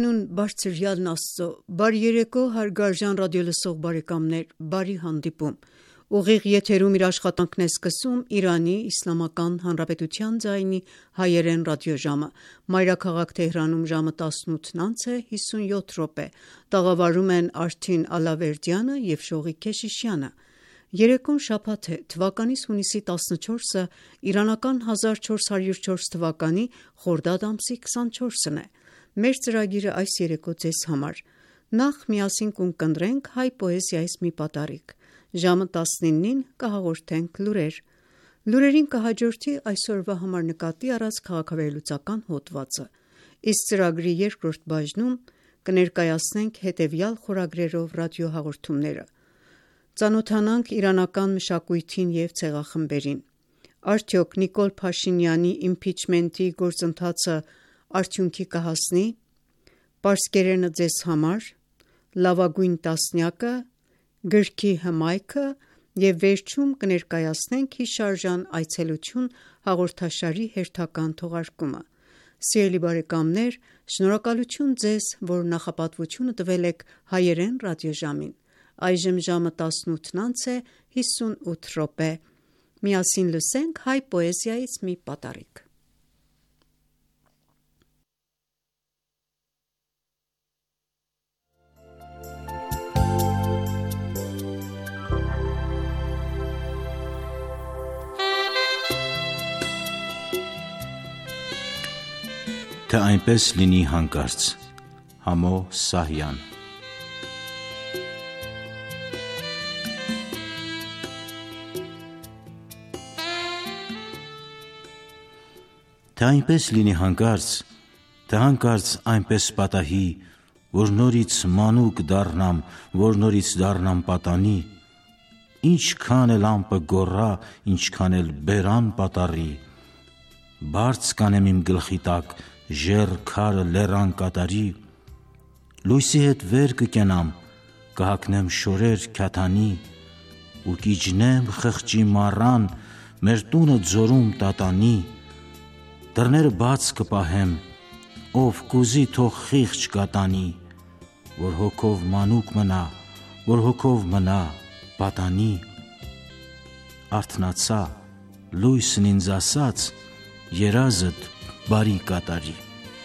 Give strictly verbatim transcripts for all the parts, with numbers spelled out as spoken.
Հանուն բարձրյալն Աստծո, բարի երեկո հարգարժան ռադիոլսող բարեկամներ, բարի հանդիպում: Ուղիղ եթերում իր աշխատանքն է սկսում Իրանի Իսլամական Հանրապետության ձայնի հայերեն ռադիոժամը: Մայրաքաղաք Թեհրանում ժամը տասնութն անց է հիսունյոթ րոպե: Տաղավարում են Արթին Ալավերդյանը և Շողիկ Քեշիշյանը: Երեկոն շաբաթ է, թվականիս հունիսի տասնչորսը, իրանական հազար չորս հարյուր չորս թվականի խորդադ ամսի քսանչորսն է: Մեր ծրագիրը այս երեկո ձեզ համար: Նախ միասին կունկնդրենք հայ պոեզիայից մի պատառիկ: Ժամը տասնինին կհաղորդենք լուրեր: Լուրերին կհաջորդի այսօրվա համար նկատի առած քաղաքավերլուծական հոդվածը: Իսկ ծրագրի երկրորդ բաժնում կներկայացնենք հետևյալ խորագրերով ռադիոհաղորդումները: Ծանոթանանք իրանական մշակույթին և ցեղախմբերին: Արդյոք Նիկոլ Փաշինյանի իմպիչմենթի գործընթացը արդյունքի կհասնի՞: Պարսկերենը ձեզ համար, լավագույն տասնյակը, գրքի հմայքը և վերջում կներկայացնենք հիշարժան այցելություն հաղորդաշարի հերթական թողարկումը: Սիրելի բարեկամներ, շնորհակալություն ձեզ, որ նախապատվությունը տվել եք հայերեն ռադիոժամին: Այժմ ժամը տասնութն անց է հիսունութ րոպե: Միասին լսենք հայ պոեզիայից մի պատառիկ: Թե այնպես լինի հանկարծ Համո Սահյան: Թե այնպես լինի հանկարծ, թե հանկարծ այնպես պատահի, որ նորից մանուկ դառնամ, որ նորից դառնամ պատանի, ինչքան էլ ամպը գոռա, ինչքան էլ բերան պատառի, բարձ կանեմ իմ գլխի տակ ժեռ քարը լեռան կատարի, լույսի հետ վեր կկենամ, կհագնեմ շորեր քյաթանի, ու կիջնեմ խղճի մառան, մեր տունը ձորում տատանի, դռները բաց կպահեմ, ով կուզի թող խիղճ կատանի, որ հոգով մանուկ մնա, որ հոգով մնա պատանի: Արթնացա, լույսն ինձ ասաց, երազդ բարի կատարի: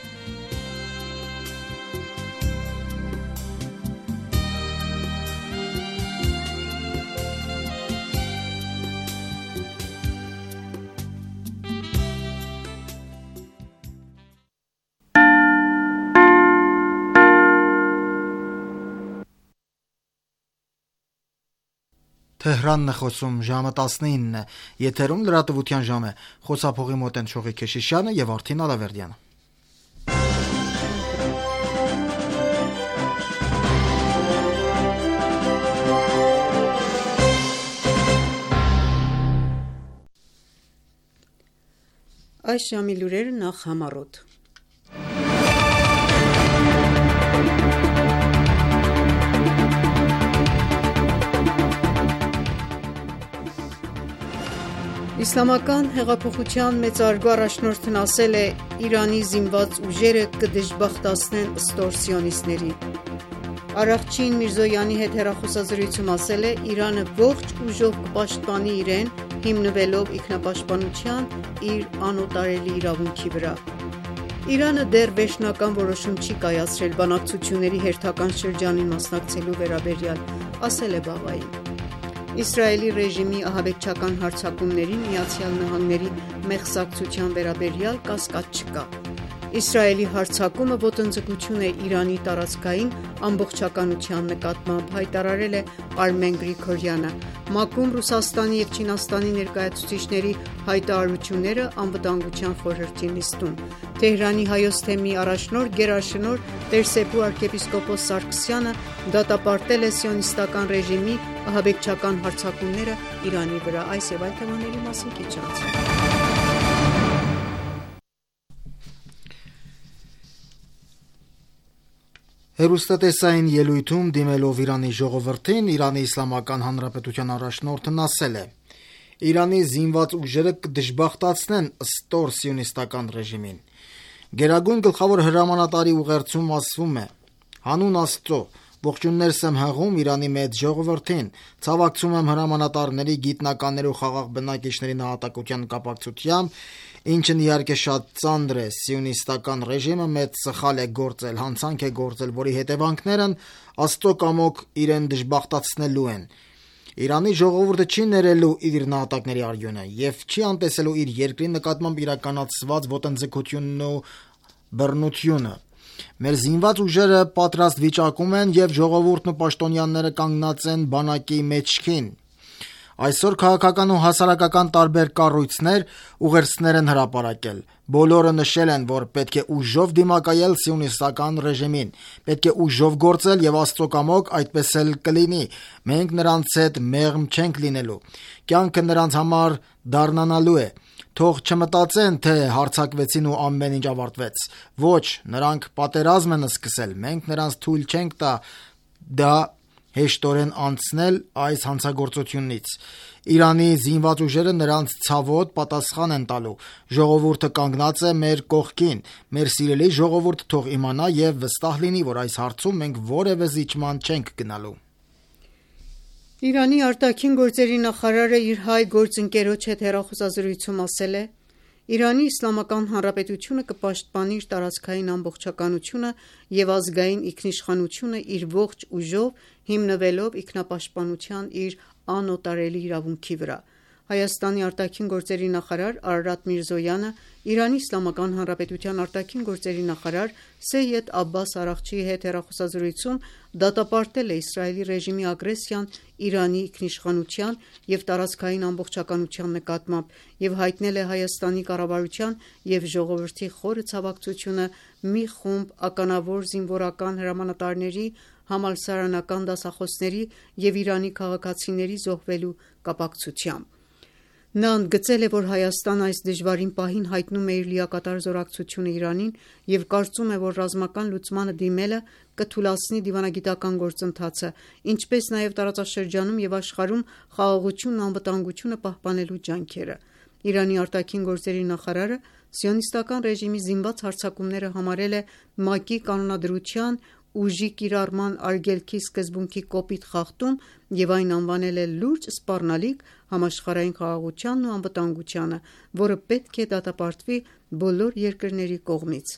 Թեհրանն է խոսում, ժամը տասնինն է, եթերում լրատվության ժամ է, խոսափողի մոտ են Շողիկ Քեշիշյանը և Արթին Ալավերդյանը: Այս ժամի լուրերը նախ համառոտ: Իսլամական հեղափոխության մեծարգո առաջնորդն ասել է. «Իրանի զինված ուժերը կդժբախտացնեն ստորսիոնիստներին»: Առաղչին Միրզոյանի հետ հեռախոսազրույցում ասել է. «Իրանը ողջ ուժով կպաշտպանի իրեն՝ հիմնվելով ինքնապաշտպանության իր անօտարելի իրավունքի վրա»: Իրանը դեռ վերջնական որոշում չի կայացրել բանակցությունների հերթական շրջանին մասնակցելու վերաբերյալ, ասել է Բաղային: Իսրայելի ռեժիմի ահաբեկչական հարձակումներին ԱՄՆ-ի մեղսակցության վերաբերյալ կասկած չկա: Իսրայելի հարձակումը ոտնձգություն է Իրանի տարածքային ամբողջականության նկատմամբ, հայտարարել է Արմեն Գրիգորյանը: ՄԱԿ-ում Ռուսաստանի և Չինաստանի ներկայացուցիչների հայտարարությունները Անվտանգության խորհրդի նիստում: Թեհրանի Հայոց թեմի առաջնորդ գերաշնորհ Տեր-Սեփու arczepiskopos Սարգսյանը դատապարտել է սիոնիստական ռեժիմի ահաբեկչական հարձակումները Իրանի վրա: Այս և այլ թեմաների մասին քիչ անց: Հեռուստատեսային ելույթում դիմելով Իրանի ժողովրդին, Իրանի Իսլամական Հանրապետության առաջնորդն ասել է. «Իրանի զինված ուժերը կդժբախտացնեն ստոր սիոնիստական ռեժիմին»: Գերագույն գլխավոր հրամանատարի ուղերձում ասվում է. «Հանուն Աստծո, ողջուններս եմ հղում Իրանի մեծ ժողովրդին, ցավակցում եմ հրամանատարների, գիտնականների ու խաղաղ բնակիչների նահատակության կապակցությամբ, ինչն իհարկե շատ ծանր է, սիոնիստական ռեժիմը մեծ սխալ է գործել, հանցանք է գործել, որի հետևանքներն Աստծո կամոք իրեն դժբախտացնելու են։ Իրանի ժողովուրդը չի ներելու իր նահատակների արյունը եւ չի անտեսելու իր երկրի նկատմամբ իրականացված ոտնձգությունն ու բռնությունը։ Մեր զինված ուժերը պատրաստ վիճակում են եւ ժողովուրդն ու պաշտոնյաները կանգնած են բանակի մեջքին։ Այսօր քաղաքական ու հասարակական տարբեր կառույցներ ուղերձներ են հրապարակել։ Բոլորը նշել են, որ պետք է ուժով դիմակայել սիոնիստական ռեժիմին, պետք է ուժով գործել եւ Աստծո կամոք այդպես էլ կլինի։ Մենք նրանց հետ մեղմ չենք լինելու։ Կյանքը նրանց համար դառնանալու է։ Թող չմտածեն, թե հարձակվեցին ու ամեն ինչ ավարտվեց։ Ոչ, նրանք պատերազմ են սկսել, մենք նրանց թույլ չենք տա դա հեշտորեն անցնել այս հանցագործությունից։ Իրանի զինված ուժերը նրանց ցավոտ պատասխան են տալու։ Ժողովուրդը կանգնած է մեր կողքին։ Մեր սիրելի ժողովուրդը թող իմանա եւ վստահ լինի, որ այս հարցում մենք որևէ զիջման չենք գնալու։ Իրանի արտաքին գործերի նախարարը իր հայ գործընկերոջ հետ հեռախոսազրույցում ասել է. «Իրանի Իսլամական Հանրապետությունը կպաշտպանի իր տարածքային ամբողջականությունը եւ ազգային ինքնիշխանությունը իր ողջ ուժով, հիմնվելով ինքնապաշտպանության իր անօտարելի իրավունքի վրա»։ Հայաստանի արտաքին գործերի նախարար Արարատ Միրզոյանը Իրանի Իսլամական Հանրապետության արտաքին գործերի նախարար Սեյեդ Աբբաս Արաղչիի հետ հեռախոսազրույցում դատապարտել է Իսրայելի ռեժիմի ագրեսիան Իրանի ինքնիշխանության եւ տարածքային ամբողջականության նկատմամբ եւ հայտնել է Հայաստանի կառավարության եւ ժողովրդի խորը ցավակցությունը մի խումբ ականավոր զինվորական հրամանատարների, համալսարանական դասախոսների եւ Իրանի քաղաքացիների զոհվելու կապակցությամբ։ Նա ընդգծել է, որ Հայաստանը այս դժվարին պահին հայտնում է իր լիակատար զորակցությունը Իրանին եւ կարծում է, որ ռազմական լուծմանը դիմելը կթուլացնի դիվանագիտական գործընթացը, ինչպես նաեւ տարածաշրջանում եւ աշխարհում խաղաղությունն ու անվտանգությունը պահպանելու ջանքերը։ Իրանի արտաքին գործերի նախարարը սիոնիստական ռեժիմի զինված հարձակումները համարել է ՄԱԿ-ի կանոնադրության ուժի կիրառման արգելքի սկզբունքի կոպիտ խախտում եւ այն անվանել է լուրջ սպառնալիք համաշխարհային խաղաղությանն ու անվտանգությանը, որը պետք է դատապարտվի բոլոր երկրների կողմից։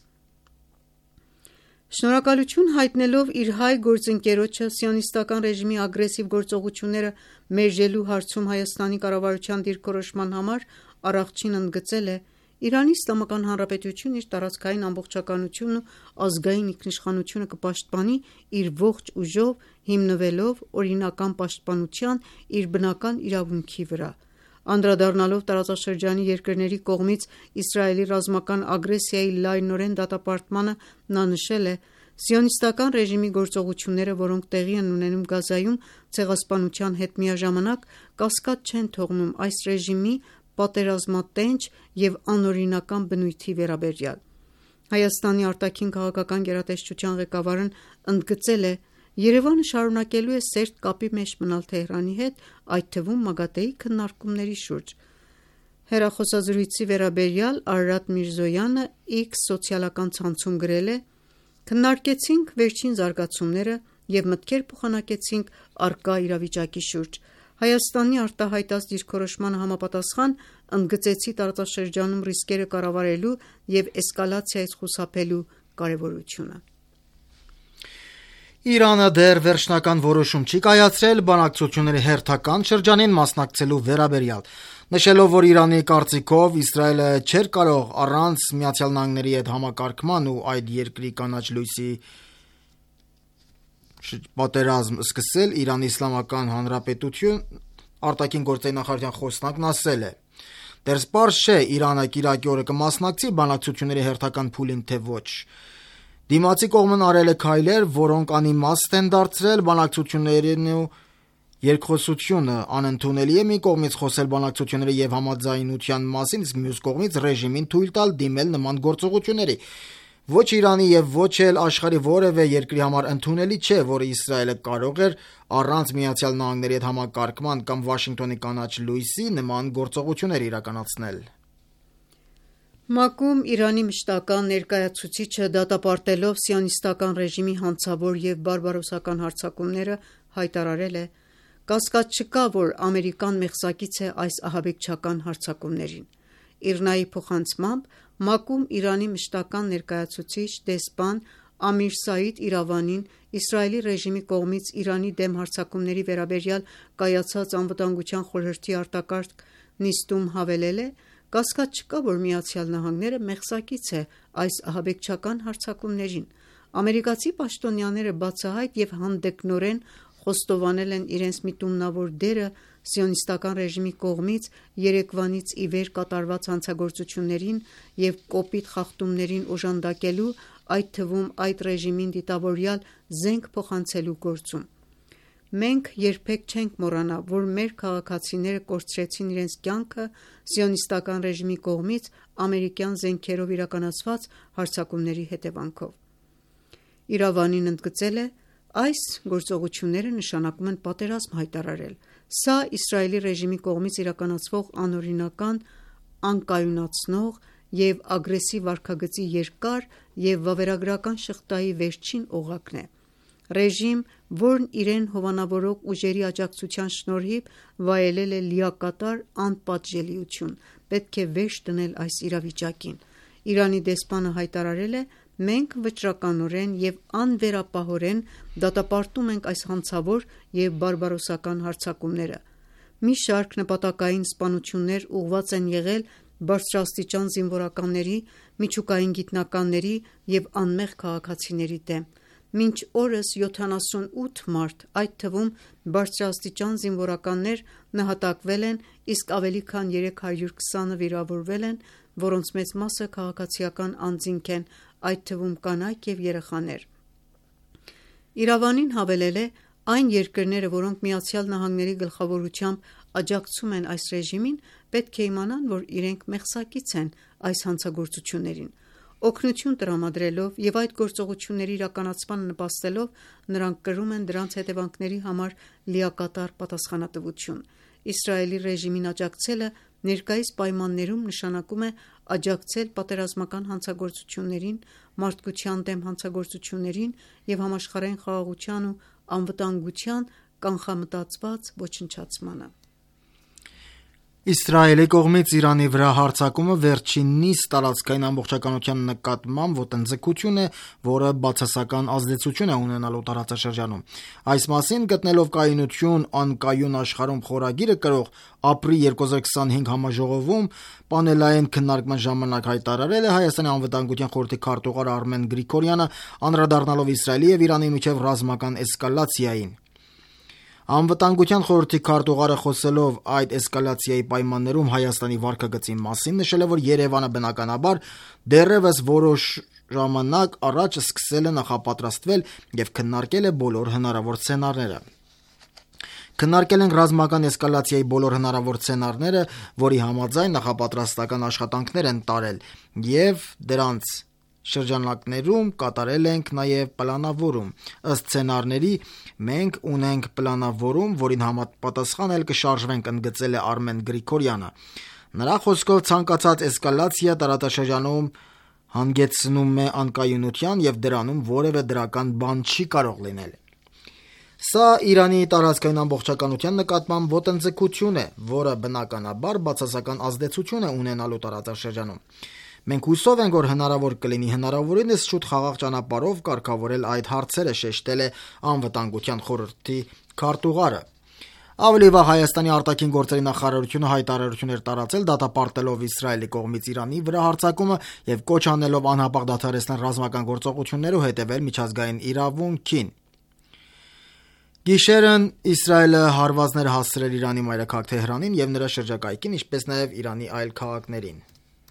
Շնորհակալություն հայտնելով իր հայ գործընկերոջը սիոնիստական ռեժիմի ագրեսիվ գործողությունները մերժելու հարցում Հայաստանի կառավարության դիրքորոշման համար Արաղչին ընդգծել է. «Իրանի Իսլամական Հանրապետությունն իր տարածքային ամբողջականությունն ու ազգային ինքնիշխանությունը կպաշտպանի իր ողջ ուժով, հիմնվելով օրինական պաշտպանության իր բնական իրավունքի վրա»։ Անդրադառնալով տարածաշրջանի երկրների կողմից Իսրայելի ռազմական ագրեսիայի լայնորեն դատապարտմանը, նա նշել է. «Սիոնիստական ռեժիմի գործողությունները, որոնք տեղի են ունենում Գազայում, ցեղասպանության հետ միաժամանակ կասկած չեն թողնում այս ռեժիմի պատերազմատենչ եւ անօրինական բնույթի վերաբերյալ»։ Հայաստանի արտաքին քաղաքական գերատեսչության ղեկավարն ընդգծել է. «Երևանը շարունակելու է սերտ կապի մեջ մնալ Թեհրանի հետ, այդ թվում ՄԱԳԱՏԷ-ի քննարկումների շուրջ»։ Հեռախոսազրույցի վերաբերյալ Արարատ Միրզոյանը X սոցիալական ցանցում գրել է. «Քննարկեցինք վերջին զարգացումները եւ մտքեր փոխանակեցինք առկա իրավիճակի շուրջ։ Հայաստանի արտահայտած դիրքորոշմանը համապատասխան ընդգծեցի տարածաշրջանում ռիսկերը կառավարելու եւ էսկալացիայից խուսափելու կարեւորությունը»։ Իրանը դեռ վերջնական որոշում չի կայացրել բանակցությունների հերթական շրջանին մասնակցելու վերաբերյալ, նշելով, որ Իրանի կարծիքով Իսրայելը չէր կարող առանց Միացյալ Նահանգների հետ համակարգման ու այդ երկրի կանաչ լույսի պատերազմ սկսել, Իրանի Իսլամական Հանրապետություն արտաքին գործերի նախարարության խոսնակն ասել է. «Դեռ սպառ չէ Իրանը կիրակի օրը կմասնակցի բանակցությունների հերթական փուլին, թե ոչ։ Դիմացի կողմն արել է քայլեր, որոնք անիմաստ են դարձրել բանակցություններն ու երկխոսությունը, անընդունելի է մի կողմից խոսել բանակցությունների եւ համաձայնության մասին, իսկ մյուս կողմից ռեժիմին թույլ տալ դիմել նման գործողությունների։ Ոչ Իրանի եւ ոչ էլ աշխարհի որևէ երկրի համար ընդունելի չէ, որ Իսրայելը կարող էր առանց Միացյալ Նահանգների հետ համակարգման կամ Վաշինգտոնի կանաչ լույսի նման գործողություններ իրականացնել»։ ՄԱԿ-ում Իրանի մշտական ներկայացուցիչը դատապարտելով սիոնիստական ռեժիմի հանցավոր և բարբարոսական հարձակումները հայտարարել է. «Կասկած չկա, որ Ամերիկան մեղսակից է այս ահաբեկչական հարձակումներին»։ ԻՌՆԱ-ի փոխանցմամբ ՄԱԿ-ում Իրանի մշտական ներկայացուցիչ, դեսպան Ամիր Սաիդ Իրավանին Իսրայելի ռեժիմի կողմից Իրանի դեմ հարձակումների վերաբերյալ կայացած Անվտանգության խորհրդի արտակարգ նիստում հավելել է. «Կասկած չկա, որ ԱՄՆ-ը մեղսակից է այս ահաբեկչական հարձակումներին»։ Ամերիկացի պաշտոնյաները բացահայտ և հանդգնորեն խոստովանել են իրենց միտումնավոր դերը սիոնիստական ռեժիմի կողմից երեկվանից ի վեր կատարված հանցագործություններին և կոպիտ խախտումներին օժանդակելու, այդ թվում այդ ռեժիմին դիտավորյալ զենք փոխանցելու գործում։ «Մենք երբեք չենք մոռանա, որ մեր քաղաքացիները կորցրեցին իրենց կյանքը սիոնիստական ռեժիմի կողմից ամերիկյան զենքերով իրականացված հարձակումների հետևանքով»։ Իրավանին ընդգծել է. «Այս գործողությունները նշանակում են պատերազմ հայտարարել։ Սա Իսրայելի ռեժիմի կողմից իրականացվող անօրինական, անկայունացնող և ագրեսիվ վարքագծի երկար և վավերագրական շղթայի վերջին օղակն է։ Ռեժիմ, որն իրեն հովանավորող ուժերի աջակցության շնորհիվ վայելել է լիակատար անպատժելիություն, պետք է վերջ դնել այս իրավիճակին»։ Իրանի դեսպանը հայտարարել է. «Մենք վճռականորեն և անվերապահորեն դատապարտում ենք այս հանցավոր և բարբարոսական հարձակումները։ Մի շարք նպատակային սպանություններ ուղղված են եղել բարձրաստիճան զինվորականների, միջուկային գիտնականների և անմեղ քաղաքացիների դեմ։ Մինչ օրս յոթանասունութ մարդ, այդ թվում բարձրաստիճան զինվորականներ նահատակվել են, իսկ ավելի քան երեք հարյուր քսանը վիրավորվել են, որոնց մեծ մասը քաղաքացիական անձինք են, այդ թվում կանայք և երեխաներ»։ Իրավանին հավելել է. «Այն երկրները, որոնք ԱՄՆ-ի գլխավորությամբ աջակցում են այս ռեժիմին, պետք է իմանան, որ իրենք մեղսակից են այս հանցագործություններին։ Օգնություն տրամադրելով և այդ գործողությունների իրականացմանը նպաստելով նրանք կրում են դրանց հետևանքների համար լիակատար պատասխանատվություն։ Իսրայելի ռեժիմին աջակցելը ներկայիս պայմաններում նշանակում է աջակցել պատերազմական հանցագործություններին, մարդկության դեմ հանցագործություններին և համաշխարհային խաղաղության ու անվտանգության կանխամտածված ոչնչացմանը»։ Իսրայելի կողմից Իրանի վրա հարձակումը վերջինիս տարածքային ամբողջականության նկատմամբ ոտնձգություն է, որը բացասական ազդեցություն է ունենալու տարածաշրջանում։ Այս մասին գտնելով կայունություն անկայուն աշխարհում խորագիրը կրող «Ապրի երկու հազար քսանհինգ» համաժողովում պանելային քննարկման ժամանակ հայտարարել է Հայաստանի անվտանգության խորհրդի քարտուղար Արմեն Գրիգորյանը, անդրադառնալով Իսրայելի և Իրանի միջև ռազմական էսկալացիային։ Անվտանգության խորհրդի քարտուղարը խոսելով այդ էսկալացիայի պայմաններում Հայաստանի վարքագծի մասին նշել է, որ Երևանը բնականաբար դեռևս որոշ ժամանակ առաջ սկսել է նախապատրաստվել և քննարկել է բոլոր հնարավոր սցենարները։ Քննարկել ենք ռազմական էսկալացիայի բոլոր հնարավոր սցենարները, որի համաձայն նախապատրաստական աշխատանքներ են տարել և դրանց շրջանակներում կատարել ենք նաև պլանավորում։ Ըստ սցենարների մենք ունենք պլանավորում, որին համապատասխան էլ կշարժվենք, ընդգծել է Արմեն Գրիգորյանը։ Նրա խոսքով ցանկացած էսկալացիա տարածաշրջանում հանգեցնում է անկայունության և դրանում որևէ դրական բան չի կարող լինել։ Սա Իրանի տարածքային ամբողջականության նկատմամբ ոտնձգություն է, որը բնականաբար բացասական ազդեցություն է ունենալու տարածաշրջանում։ Մենք հուսով ենք, որ հնարավոր կլինի հնարավորինս շուտ խաղաղ ճանապարհով կարգավորել այդ հարցերը, շեշտել է Անվտանգության խորհրդի քարտուղարը։ Ավելի վաղ Հայաստանի արտաքին գործերի նախարարությունը հայտարարություն էր տարածել դատապարտելով Իսրայելի կողմից Իրանի վրա հարձակումը և կոչ անելով անհապաղ դադարեցնել ռազմական գործողությունները ու հետևել միջազգային իրավունքին։ Գիշերն Իսրայելը հարվածներ է հասցրել Իրանի մայրաքաղաք Թեհրանին և նրա շրջակայքին, ինչպես նաև Իրանի այլ քաղաքներին։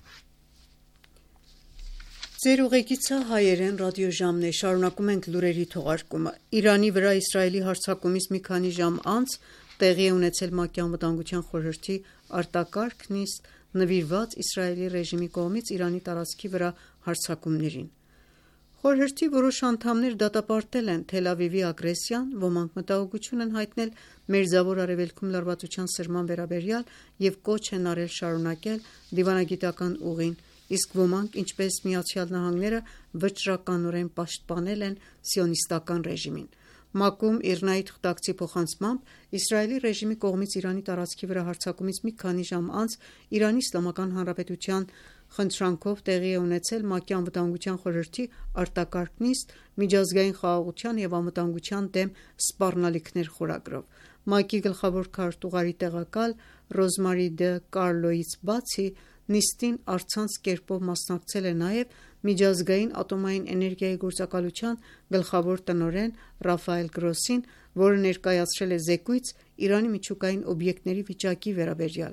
Ձեր ուղեկիցը հայերեն ռադիոժամն է, շարունակում ենք լուրերի թողարկումը։ Իրանի վրա Իսրայելի հարձակումից մի քանի ժամ անց տեղի է ունեցել ՄԱԿ-ի Անվտանգության խորհրդի արտակարգ նիստ նվիրված Իսրայելի ռեժիմի կողմից Իրանի տարածքի վրա հարձակումներին։ Խորհրդի որոշ անդամներ դատապարտել են Թել Ավիվի ագրեսիան, ոմանք մտահոգություն են հայտնել Մերձավոր Արևելքում լարվածության սրման վերաբերյալ և կոչ են արել շարունակել դիվանագիտական ուղին իսկ ոմանք, ինչպես Միացյալ Նահանգները, վճռականորեն պաշտպանել են սիոնիստական ռեժիմին։ ՄԱԿ-ում ԻՌՆԱ-ի թղթակցի փոխանցմամբ Իսրայելի ռեժիմի կողմից Իրանի տարածքի վրա հարձակումից մի քանի ժամ անց Իրանի Իսլամական Հանրապետության խնդրանքով տեղի է ունեցել ՄԱԿ-ի Անվտանգության խորհրդի արտակարգ նիստ միջազգային խաղաղության և անվտանգության դեմ սպառնալիքներ խորագրով։ ՄԱԿ-ի գլխավոր քարտուղարի տեղակալ Ռոզմարի դը Կարլոյից բացի նիստին առցանց կերպով մասնակցել է նաև Միջազգային ատոմային էներգիայի գործակալության գլխավոր տնօրեն Ռաֆայել Գրոսին, որը ներկայացրել է զեկույց Իրանի միջուկային օբյեկտների վիճակի վերաբերյալ։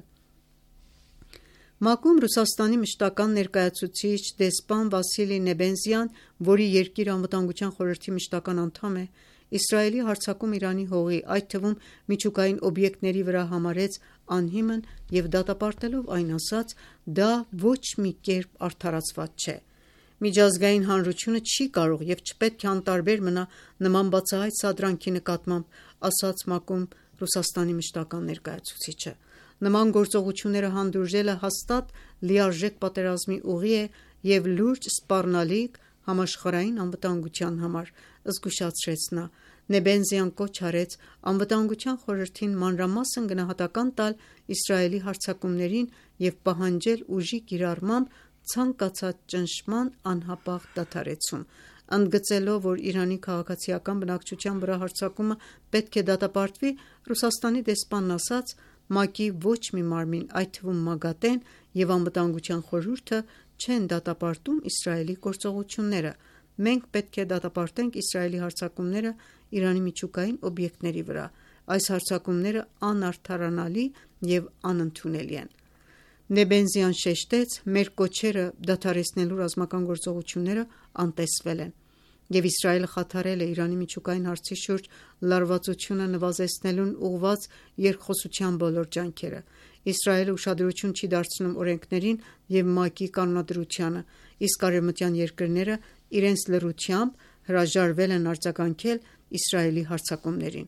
ՄԱԿ-ում Ռուսաստանի մշտական ներկայացուցիչ դեսպան Վասիլի Նեբենզյան, որի երկիրը Անվտանգության խորհրդի մշտական անդամ է, Իսրայելի հարձակում Իրանի հողի, այդ թվում միջուկային օբյեկտների վրա համարեց անհիմն և դատապարտելով այն ասաց. «Դա ոչ մի կերպ արդարացված չէ»։ Միջազգային հանրությունը չի կարող և չպետք է անտարբեր մնա նման բացահայտ սադրանքի նկատմամբ, ասաց ՄԱԿ-ում Ռուսաստանի մշտական ներկայացուցիչը։ Նման գործողությունները հանդուրժելը հաստատ լիարժեք պատերազմի ուղի է և լուրջ սպառնալիք համաշխարհային անվտանգության համար, զգուշացրեց նա։ Նեբենզյան կոչ արեց Անվտանգության խորհրդին մանրամասն գնահատական տալ Իսրայելի հարձակումներին և պահանջել ուժի կիրառմամբ ցանկացած ճնշման անհապաղ դադարեցում։ Ընդգծելով, որ Իրանի քաղաքացիական բնակչության վրա հարձակումը պետք է դատապարտվի, Ռուսաստանի դեսպանն ասաց. «ՄԱԿ-ի ոչ մի մարմին, այդ թվում ՄԱԳԱՏԷ-ն և Անվտանգության խորհուրդը չեն դատապարտում Իսրայելի գործողությունները։ Մենք պետք է դատապարտենք Իսրայելի հարձակումները Իրանի միջուկային օբյեկտների վրա։ Այս հարձակումները անարդարանալի և անընդունելի են»։ Նեբենզյան շեշտեց. «Մեր կոչերը դադարեցնելու ռազմական գործողությունները անտեսվել են, և Իսրայելը խաթարել է Իրանի միջուկային հարցի շուրջ լարվածությունը նվազեցնելուն ուղղված երկխոսության բոլոր ջանքերը։ Իսրայելը ուշադրություն չի դարձնում օրենքներին և ՄԱԿ-ի կանոնադրությանը, իսկ արևմտյան երկրները իրենց լռությամբ հրաժարվել են արձագանքել Իսրայելի հարձակումներին»։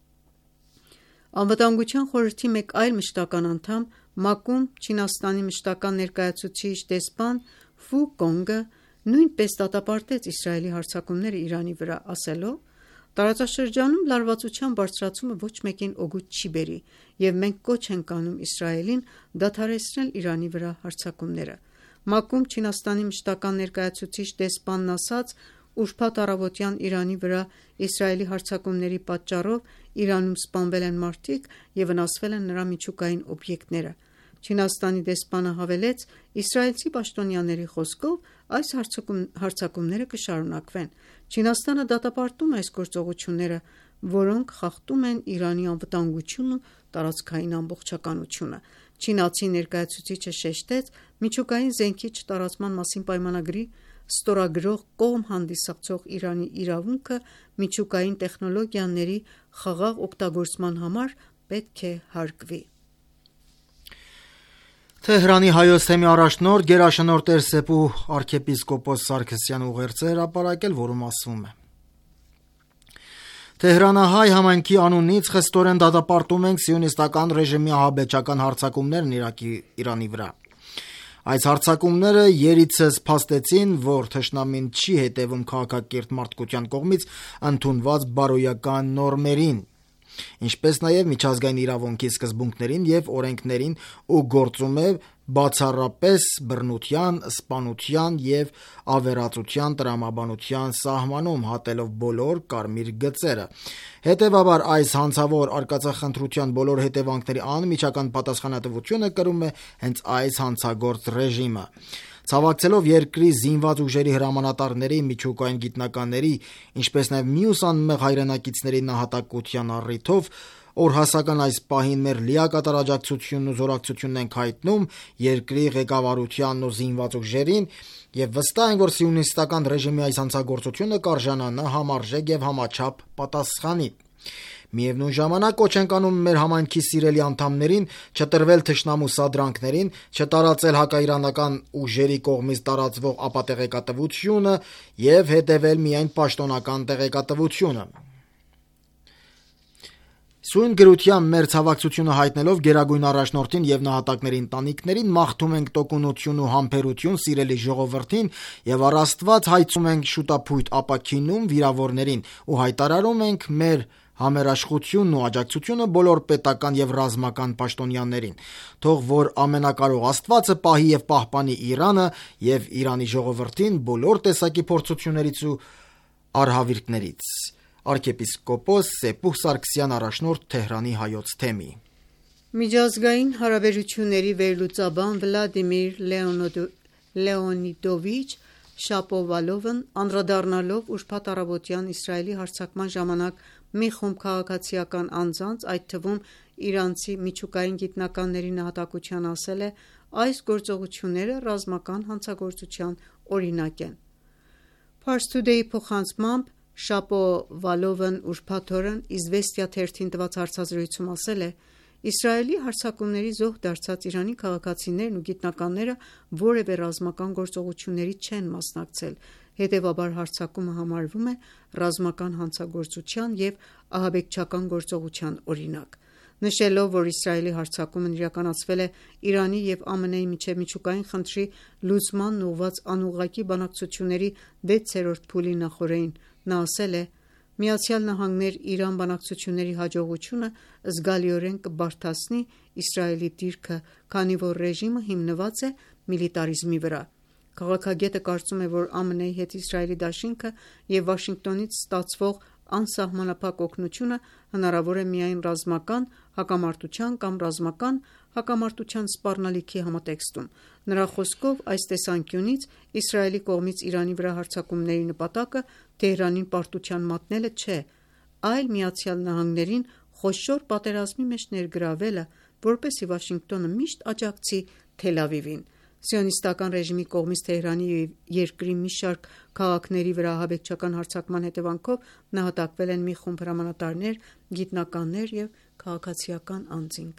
Անվտանգության խորհրդի մեկ այլ մշտական անդամ, ՄԱԿ-ում Չինաստանի մշտական ներկայացուցիչ դեսպան Ֆու Կոնգը նույնպես դատապարտեց Իսրայելի հարձակումները Իրանի վրա, ասելով. «Տարածաշրջանում լարվածության բարձրացումը ոչ մեկին օգուտ չի բերի, և մենք կոչ ենք անում Իսրայելին դադարեցնել Իրանի վրա հարձակումները»։ ՄԱԿ-ում Չինաստանի մշտական ներկայացուցիչ դեսպանն ասաց. «Ուրբաթ առավոտյան Իրանի վրա Իսրայելի հարձակումների պատճառով Իրանում սպանվել են մարդիկ և վնասվել են նրա միջուկային օբյեկտները»։ Չինաստանի դեսպանը հավելեց. «Իսրայելցի պաշտոնյաների խոսքով այս հարձակումները կշարունակվեն։ Չինաստանը դատապարտում է այս գործողությունները, որոնք խախտում են Իրանի անվտանգությունն ու տարածքային ամբողջականությունը»։ Չինացի ներկայացուցիչը շեշտեց. «Միջուկային զենքի չտարածման մասին պայմանագրի ստորագրող կողմ հանդիսացող Իրանի իրավունքը միջուկային տեխնոլոգիաների խաղաղ օգտագործման համար պետք է հարգվի»։ Թեհրանի Հայոց թեմի առաջնորդ գերաշնորհ Տեր-Սեփու arczepiskopos Սարգսյանը ուղերձ է հրապարակել, որում ասվում է. «Թեհրանահայ համայնքի անունից խստորեն դատապարտում ենք սիոնիստական ռեժիմի ահաբեկչական հարձակումներն Իրանի վրա։ Այս հարձակումները երիցս փաստեցին, որ թշնամին չի հետևում քաղաքակիրթ մարդկության կողմից ընդունված բարոյական նորմերին, ինչպես նաև միջազգային իրավունքի սկզբունքներին և օրենքներին ու գործում է բացառապես բռնության, սպանության և ավերածության տրամաբանության սահմանում, հատելով բոլոր կարմիր գծերը։ Հետևաբար այս հանցավոր արկածախնդրության բոլոր հետևանքների անմիջական պատասխանատվությունը կրում է հենց այս հանցագործ ռեժիմը։ Ցավակցելով երկրի զինված ուժերի հրամանատարների, միջուկային գիտնականների, ինչպես նաև մյուս անմեղ հայրենակիցների նահատակության առիթով օրհասական այս պահին մեր լիակատար աջակցությունն ու զորակցությունն ենք հայտնում երկրի ղեկավարությանն ու զինված ուժերին և վստահ ենք, որ սիոնիստական ռեժիմի այս հանցագործությունը կարժանանա համարժեք և համաչափ պատասխանի։ Միևնույն ժամանակ կոչ ենք անում մեր համայնքի սիրելի անդամներին չտրվել թշնամու սադրանքներին, չտարածել հակաիրանական ուժերի կողմից տարածվող ապատեղեկատվությունը և հետևել միայն պաշտոնական տեղեկատվությանը։ Սույն գրությամբ մեր ցավակցությունը հայտնելով Գերագույն առաջնորդին եւ նահատակների ընտանիքներին մաղթում ենք տոկունություն ու համբերություն սիրելի ժողովրդին եւ առ Աստված հայցում ենք շուտապույտ ապաքինում վիրավորներին ու հայտարարում ենք մեր համերաշխությունն ու աջակցությունը բոլոր պետական եւ ռազմական պաշտոնյաներին։ Թող որ ամենակարող Աստվածը պահի եւ պահպանի Իրանը եւ Իրանի ժողովրդին բոլոր տեսակի փորձություններից ու արհավիրքներից։ Արքեպիսկոպոս Սեպուհ Սարգսյան, առաջնորդ, Թեհրանի հայոց թեմի։ Միջազգային հարաբերությունների վերլուծաբան Վլադիմիր Լեոնիդովիչ Շապովալովն անդրադառնալով ուրբաթ առավոտյան Իսրայելի հարձակման ժամանակ մի խումբ քաղաքացիական անձանց, այդ թվում իրանցի միջուկային գիտնականների նահատակության ասել է. այս գործողությունները ռազմական հանցագործության օրինակ են։ Pars Today-ի փոխանցմամբ Շապովալովն ուրբաթ օրն Իզվեստիա թերթին տված հարցազրույցում ասել է. Իսրայելի հարձակումների զոհ դարձած Իրանի քաղաքացիներն ու գիտնականները որևէ ռազմական գործողությունների չեն մասնակցել, հետևաբար հարձակումը համարվում է ռազմական հանցագործության և ահաբեկչական գործողության օրինակ։ Նշելով, որ Իսրայելի հարձակումն իրականացվել է Իրանի և ԱՄՆ-ի միջև միջուկային խնդրի լուծմանն ուղղված անուղղակի բանակցությունների վեցերորդ փուլի նախօրեին, նա ասել է. Միացյալ Նահանգներ-Իրան բանակցությունների հաջողությունը զգալիորեն կբարդացնի Իսրայելի դիրքը, քանի որ ռեժիմը հիմնված է միլիտարիզմի վրա։ Քաղաքագետը կարծում է, որ ԱՄՆ-ի հետ Իսրայելի դաշինքը և Վաշինգտոնից ստացվող անսահմանափակ օգնությունը հնարավոր է միայն ռազմական հակամարտության կամ ռազմական հակամարտության սպառնալիքի համատեքստում։ Նրա խոսքով, այս տեսանկյունից Իսրայելի կողմից Իրանի վրա հարձակումների նպատակը Թեհրանին պարտության մատնելը չէ, այլ Միացյալ Նահանգներին խոշոր պատերազմի մեջ ներգրավելը, որպեսզի Վաշինգտոնը միշտ աջակցի Թել Ավիվին։ Սիոնիստական ռեժիմի կողմից Թեհրանի և երկրի մի շարք քաղաքների վրա ահաբեկչական հարձակման հետևանքով նահատակվել են մի խումբ հրամանատարներ, գիտնականներ և քաղաքացիական անձինք։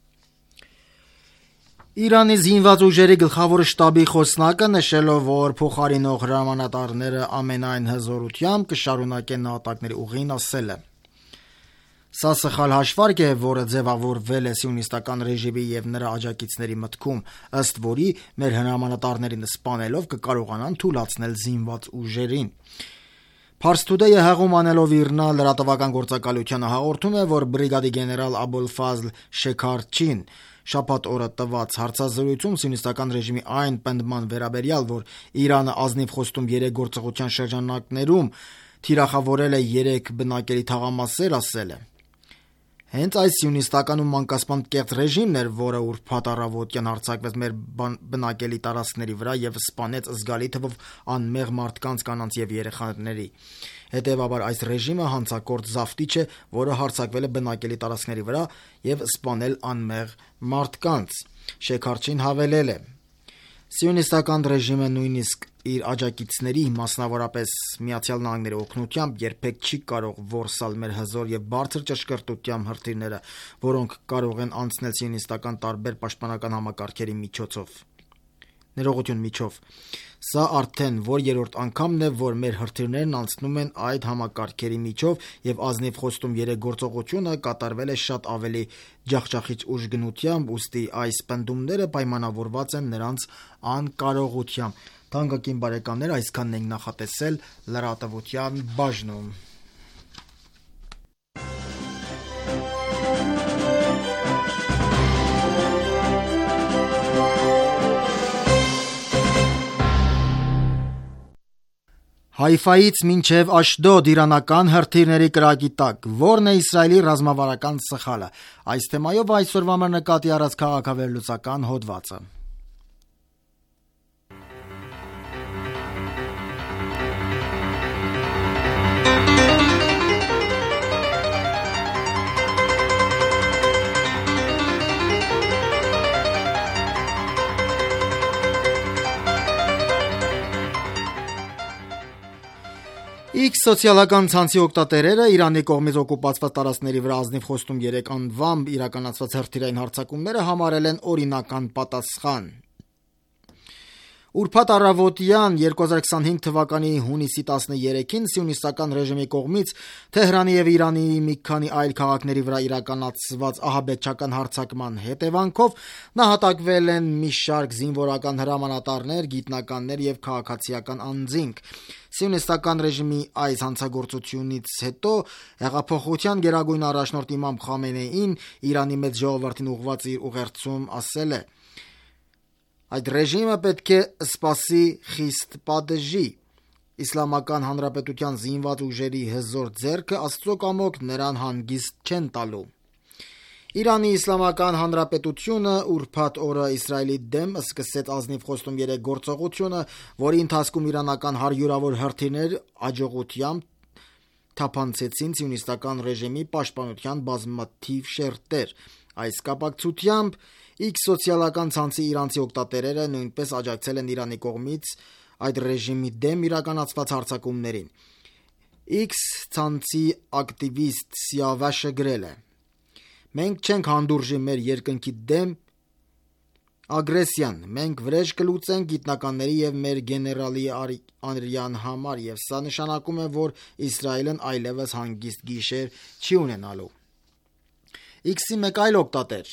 Իրանի զինված ուժերի գլխավոր շտաբի խոսնակը նշելով, որ փոխարինող հրամանատարները ամենայն հզորությամբ կշարունակեն նահատակների ուղին, ասել է. Սա սխալ հաշվարկ է, որը ձևավորվել է սիոնիստական ռեժիմի և նրա աջակիցների մտքում, ըստ որի մեր հրամանատարներին սպանելով կկարողանան թուլացնել զինված ուժերին։ Pars Today-ը հեղում անելով ԻՌՆԱ լրատվական գործակալությանը հաղորդում է, որ բրիգադի գեներալ Աբոլֆազլ Շեքարչին շաբաթ օրը տված հարցազրույցում սիոնիստական ռեժիմի այն պնդման վերաբերյալ, որ Իրանը ազնիվ խոստում երեք գործողության շրջանակներում թիրախավորել է երեք բնակելի թաղամասեր, ասել է. Հենց այս սիոնիստական ու մանկասպան կեղծ ռեժիմն էր, որը ուրբաթ առավոտյան հարձակվեց մեր բնակելի տարածքների վրա և սպանեց զգալի թվով անմեղ մարդկանց, կանանց և երեխաների։ Հետևաբար այս ռեժիմը հանցագործ զավթիչ է, որը հարձակվել է բնակելի տարածքների վրա և սպանել անմեղ մարդկանց։ Շեքարչին հավելել է. Սիոնիստական ռեժիմը նույնիսկ իր աջակիցների, մասնավորապես Միացյալ Նահանգների օգնությամբ երբեք չի կարող որսալ մեր հզոր և բարձր ճշգրտությամբ հրթիռները, որոնք կարող են անցնել սիոնիստական տարբեր պաշտպանական համակարգերի միջոցով։ Ներողություն միջով։ Սա արդեն որ երրորդ անգամն է, որ մեր հրթիռներն անցնում են այդ համակարգերի միջով և ազնիվ խոստում երեք գործողությունը կատարվել է շատ ավելի ջախջախիչ ուժգնությամբ, ուստի այս պնդումները պայմանավորված են նրանց անկարողությամբ։ Թանկագին բարեկամներ, այսքանն ենք նախատեսել լրատվության բաժնում։ Հայֆայից մինչև Աշդոդ իրանական հրթիռների կրակի տակ, որն է Իսրայելի ռազմավարական սխալը։ Այս թեմայով այսօրվա մեր նկատի առած քաղաքավերլուծական հոդվածը։ X սոցիալական ցանցի օգտատերերը Իրանի կողմից օկուպացված տարածքների վրա ազնիվ խոստում երեք անվամբ իրականացված հրթիռային հարձակումները համարել են օրինական պատասխան։ Ուրբաթ առավոտյան երկու հազար քսանհինգ թվականի հունիսի տասներեքին սիոնիստական ռեժիմի կողմից Թեհրանի եւ Իրանի մի քանի այլ քաղաքների վրա իրականացված ահաբեկչական հարձակման հետևանքով նահատակվել են մի շարք զինվորական հրամանատարներ, գիտնականներ եւ քաղաքացիական անձինք։ Սիոնիստական ռեժիմի այս հանցագործությունից հետո հեղափոխության գերագույն առաջնորդ Իմամ Խամենեին Իրանի մեծ ժողովրդին ուղղված իր ուղերձում ասել է. Այդ ռեժիմը պետք է սպասի խիստ պատժի։ Իսլամական Հանրապետության զինված ուժերի հզոր ձեռքը Աստծո կամոք նրան հանգիստ չեն տալու։ Իրանի Իսլամական Հանրապետությունը ուրբաթ օրը Իսրայելի դեմ սկսեց ազնիվ խոստում երեք գործողությունը, որի ընթացքում իրանական հարյուրավոր հրթիռներ աջողությամբ թափանցեցին սիոնիստական ռեժիմի պաշտպանության բազմաթիվ շերտեր։ Այս կապակցությամբ X սոցիալական ցանցի իրանցի օգտատերերը նույնպես աջակցել են Իրանի կողմից այդ ռեժիմի դեմ իրականացված հարձակումներին։ X ցանցի ակտիվիստ Սիավաշը գրել է. Մենք չենք հանդուրժի մեր երկնքի դեմ ագրեսիան, մենք վրեժ կլուծենք գիտնականների եւ մեր գեներալի Արյան համար, եւ սա նշանակում է, որ Իսրայելն այլևս հանգիստ գիշեր չի ունենալու։ X-ի մեկ այլ օգտատեր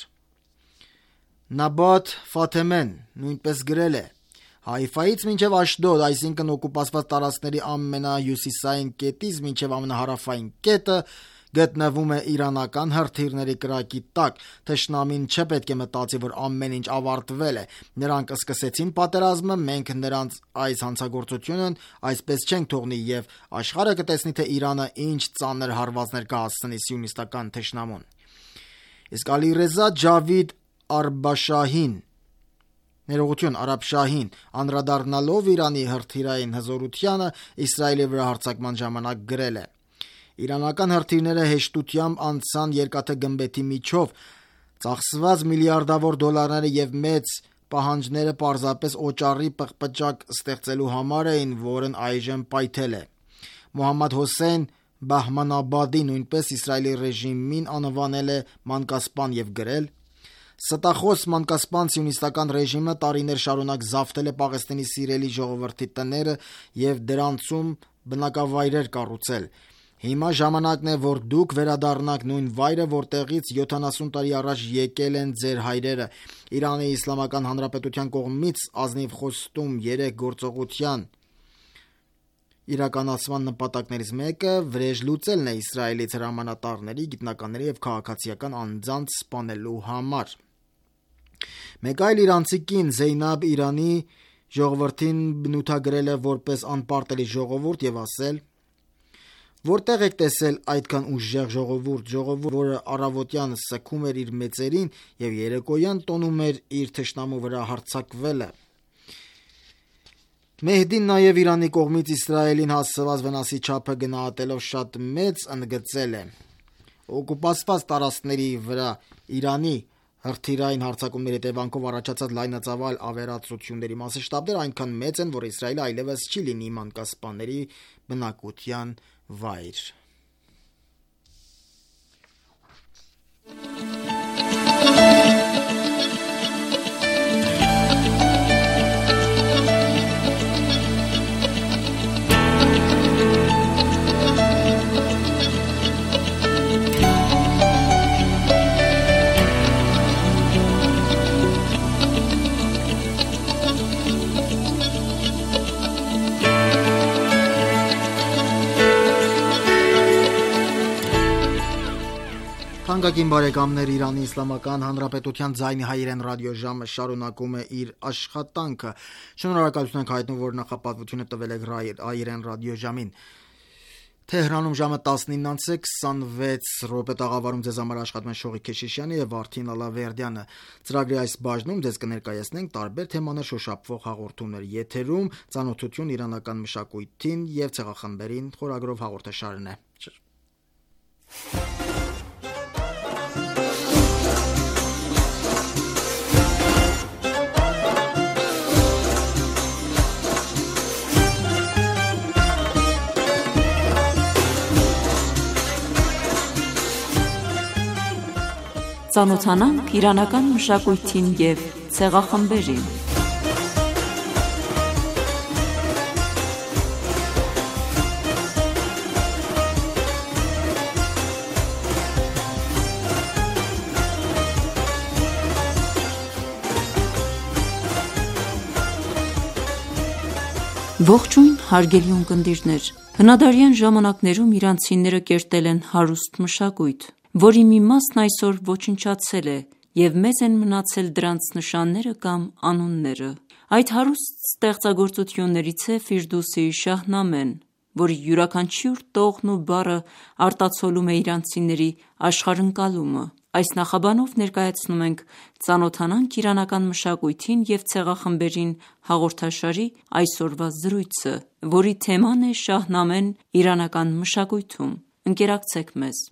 Նաբաթ Ֆաթեմեն նույնպես գրել է. Հայֆայից մինչև Աշդոդ, այսինքն օկուպացված տարածքների ամենահյուսիսային կետից մինչև ամենահարավային կետը գտնվում է իրանական հրթիռների կրակի տակ։ Թշնամին չպետք է մտածի, որ ամեն ինչ ավարտվել է։ Նրանք սկսեցին պատերազմը, մենք նրանց այս հանցագործությունն այսպես չենք թողնի եւ աշխարհը կտեսնի, թե Իրանը ինչ ծանր հարվածներ կհասցնի սիոնիստական թշնամուն։ Իսկ Ալիռեզա Ջավիդ Արբաշահին ներողություն Արաբշահին անդրադառնալով Իրանի հրթիռային հզորությանը Իսրայելի վրա հարձակման ժամանակ գրել է. Իրանական հրթիռները հեշտությամբ անցան երկաթե գմբեթի միջով, ծախսված միլիարդավոր դոլարները եւ մեծ պահանջները պարզապես օճառի պղպճակ ստեղծելու համար էին, որն այժմ պայթել է։ Մոհամմադ Հոսեյն Բահմանաբադի նույնպես Իսրայելի ռեժիմին անվանել է մանկասպան եւ գրել. Ստախոս մանկասպան սիոնիստական ռեժիմը տարիներ շարունակ զավթել է Պաղեստինի սիրելի ժողովրդի տները եւ դրանցում բնակավայրեր կառուցել։ Հիմա ժամանակն է, որ դուք վերադառնաք նույն վայրը, որտեղից յոթանասուն տարի առաջ եկել են ձեր հայրերը։ Իրանի Իսլամական Հանրապետության կողմից ազնիվ խոստում երեք գործողության իրականացման նպատակներից մեկը վրեժ լուծելն է Իսրայելից հրամանատարների, գիտնականների եւ քաղաքացիական անձանց սպանելու համար։ Մեկ այլ իրանցի կին Զեյնաբ Իրանի ժողովրդին բնութագրել է որպես անպարտելի ժողովուրդ եւ ասել. Որտեղ եք տեսել այդքան ուժեղ ժողովուրդ, ժողովուրդ, որը առավոտյան սգում էր իր մեծերին եւ երեկոյան տոնում էր իր թշնամու վրա հարձակվելը։ Մեհդին նաև Իրանի կողմից Իսրայելին հասցված վնասի չափը գնահատելով շատ մեծ ընդգծել է. Օկուպացված տարածքների վրա Իրանի հրթիռային հարձակումների հետևանքով առաջացած լայնածավալ ավերածությունների մասշտաբները այնքան մեծ են, որ Իսրայելը այլևս չի լինի մանկասպանների բնակության վայր։ Թանկագին բարեկամներ, Իրանի Իսլամական Հանրապետության ձայնի հայերեն ռադիոժամը շարունակում է իր աշխատանքը։ Շնորհակալություն ենք հայտնում, որ նախապատվությունը տվել եք հայերեն ռադիոժամին։ Թեհրանում ժամը տասնինը քսանվեց րոպե տաղավարում ձեզ համար աշխատում են Շողիկ Քեշիշյանը եւ Արթին Ալավերդյանը։ Ծրագրի այս բաժնում ձեզ կներկայացնենք տարբեր թեմաներ շոշափող հաղորդումներ։ Եթերում ծանոթություն իրանական մշակույթին եւ ցեղախմբերին խորագրով հաղորդաշարն է։ Ծանոթանանք իրանական մշակույթին եւ ցեղախմբերին։ Ողջույն հարգելի ունկնդիրներ, հնադարյան ժամանակներում իրանցիները կերտել են հարուստ մշակույթ, որի մի մասն այսօր ոչնչացել է և մեզ են մնացել դրանց նշանները կամ անունները: Այդ հարուստ ստեղծագործություններից է Ֆիրդուսիի Շահնամեն, որի յուրաքանչյուր տողն ու բառը արտացոլում է իրանցիների աշխարհընկալումը: Այս նախաբանով ներկայացնում ենք «Ծանոթանանք իրանական մշակույթին և ցեղախմբերին» հաղորդաշարի այսօրվա զրույցը, որի թեման է Շահնամեն իրանական մշակույթում: Ընկերակցեք մեզ: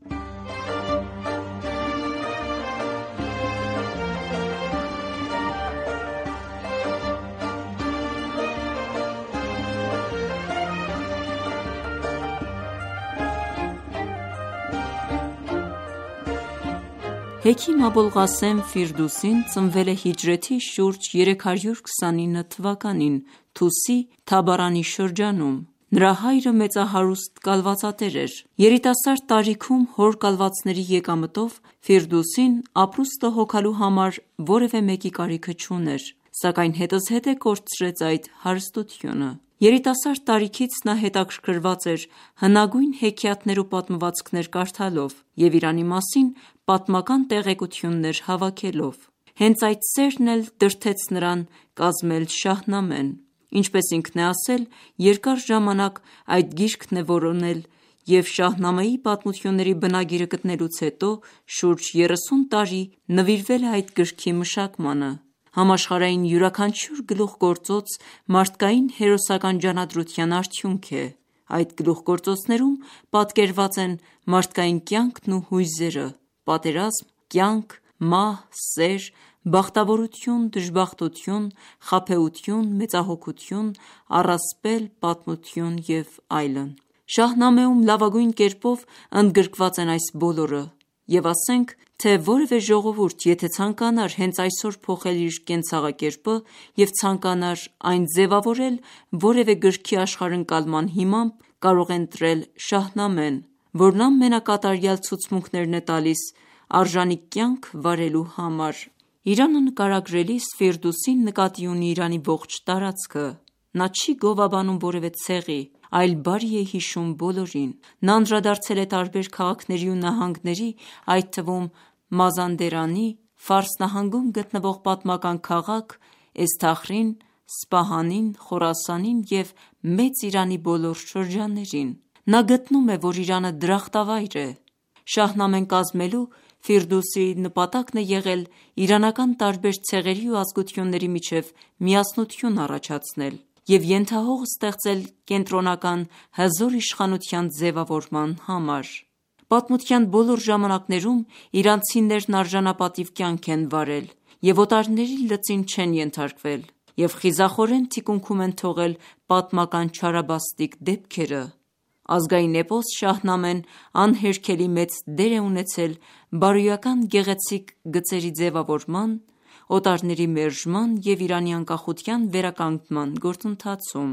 Հեքիմ Աբոլղասեմ Ֆիրդուսին ծնվել է հիջրեթի շուրջ երեք հարյուր քսանինը թվականին Թուսի Թաբարանի շրջանում: Նրա հայրը մեծահարուստ կալվածատեր էր: Երիտասարդ տարիքում հոր կալվածների եկամտով Ֆիրդուսին ապրուստը հոգալու համար որևէ մեկի կարիքը չուներ, սակայն հետզհետե կորցրեց այդ հարստությունը: Երիտասարդ տարիքից նա հետաքրքրված էր հնագույն հեքիաթներ ու պատմվածքներ կարդալով և Իրանի մասին պատմական տեղեկություններ հավաքելով: Հենց այդ սերն էլ դրդեց նրան կազմել Շահնամեն: Ինչպես ինքն է ասել, երկար ժամանակ այդ գիրքն է որոնել և Շահնամեի պատմությունների բնագիրը գտնելուց հետո շուրջ երեսուն տարի նվիրվել է այդ գրքի մշակմանը: Համաշխարհային յուրաքանչյուր գլուխգործոց մարդկային հերոսական ջանադրության արդյունք է: Այդ գլուխգործոցներում պատկերված են մարդկային կյանքն ու հույզերը, պատերազմ, կյանք, մահ, սեր, բախտավորություն, դժբախտություն, խաբեություն, մեծահոգություն, առասպել, պատմություն և այլն: Շահնամեում լավագույն կերպով ընդգրկված են այս բոլորը և ասենք, թե որևէ ժողովուրդ եթե ցանկանար հենց այսօր փոխել իր կենցաղակերպը և ցանկանար այն ձևավորել որևէ գրքի աշխարհընկալման հիմամբ, կարող է ընտրել Շահնամեն, որն ամենակատարյալ ցուցմունքներն է տալիս արժանիք կյանք վարելու համար: Իրանը նկարագրելիս Ֆիրդուսին նկատի ունի Իրանի ողջ տարածքը: Նա չի գովաբանում որևէ ցեղի, այլ բարի է հիշում բոլորին: Նա անդրադարձել է տարբեր քաղաքների ու նահանգների, այդ թվում Մազանդարանի, Ֆարս նահանգում գտնվող պատմական քաղաք Էսթախրին, Սպահանին, Խորասանին և մեծ Իրանի բոլոր շրջաններին: Նա գտնում է, որ Իրանը դրախտավայր է: Շահնամեն կազմելու Ֆիրդուսիի նպատակն է եղել իրանական տարբեր ցեղերի ու ազգությունների միջև միասնություն առաջացնել և ենթահող ստեղծել կենտրոնական հզոր իշխանության ձևավորման համար: Պատմության բոլոր ժամանակներում իրանցիներն արժանապատիվ կյանք են վարել և օտարների լծին չեն ենթարկվել և խիզախորեն թիկունքում են թողել պատմական չարաբաստիկ դեպքերը: Ազգային էպոս Շահնամեն անհերքելի մեծ դեր է ունեցել բարոյական գեղեցիկ գծերի ձևավորման, օտարների մերժման և Իրանի անկախության վերականգնման գործընթացում: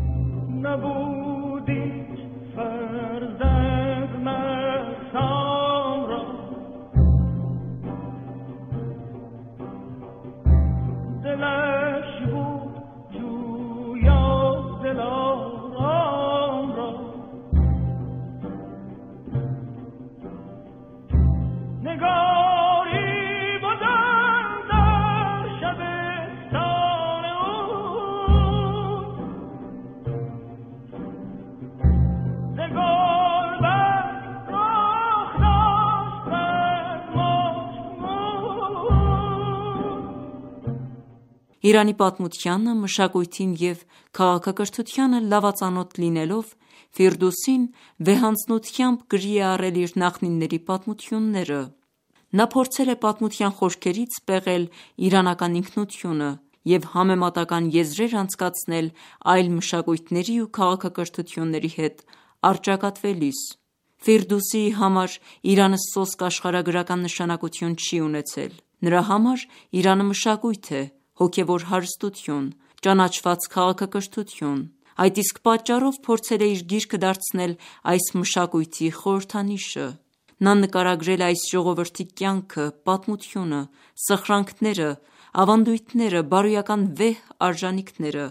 Իրանի պատմությանը, մշակույթին և քաղաքակրթությանը լավածանոթ լինելով Ֆիրդուսին վեհանձնությամբ կրի է առել իր նախնիների պատմությունները: Նա փորձել է պատմության խորքերից պեղել իրանական ինքնությունը և համեմատական եզրեր անցկացնել այլ մշակույթների ու քաղաքակրթությունների հետ առճակատվելիս: Ֆիրդուսիի համար Իրանը սոսկ աշխարհագրական նշանակություն չի ունեցել: Նրա համար Իրանը մշակույթ է, հոգևոր հարստություն, ճանաչված քաղաքակրթություն: Այդ իսկ պատճառով փորձել է իր գիրքը դարձնել այս մշակույթի խորհրդանիշը: Նա նկարագրել է այս ժողովրդի կյանքը, պատմությունը, սխրանքները, ավանդույթները, բարոյական վեհ արժանիքները: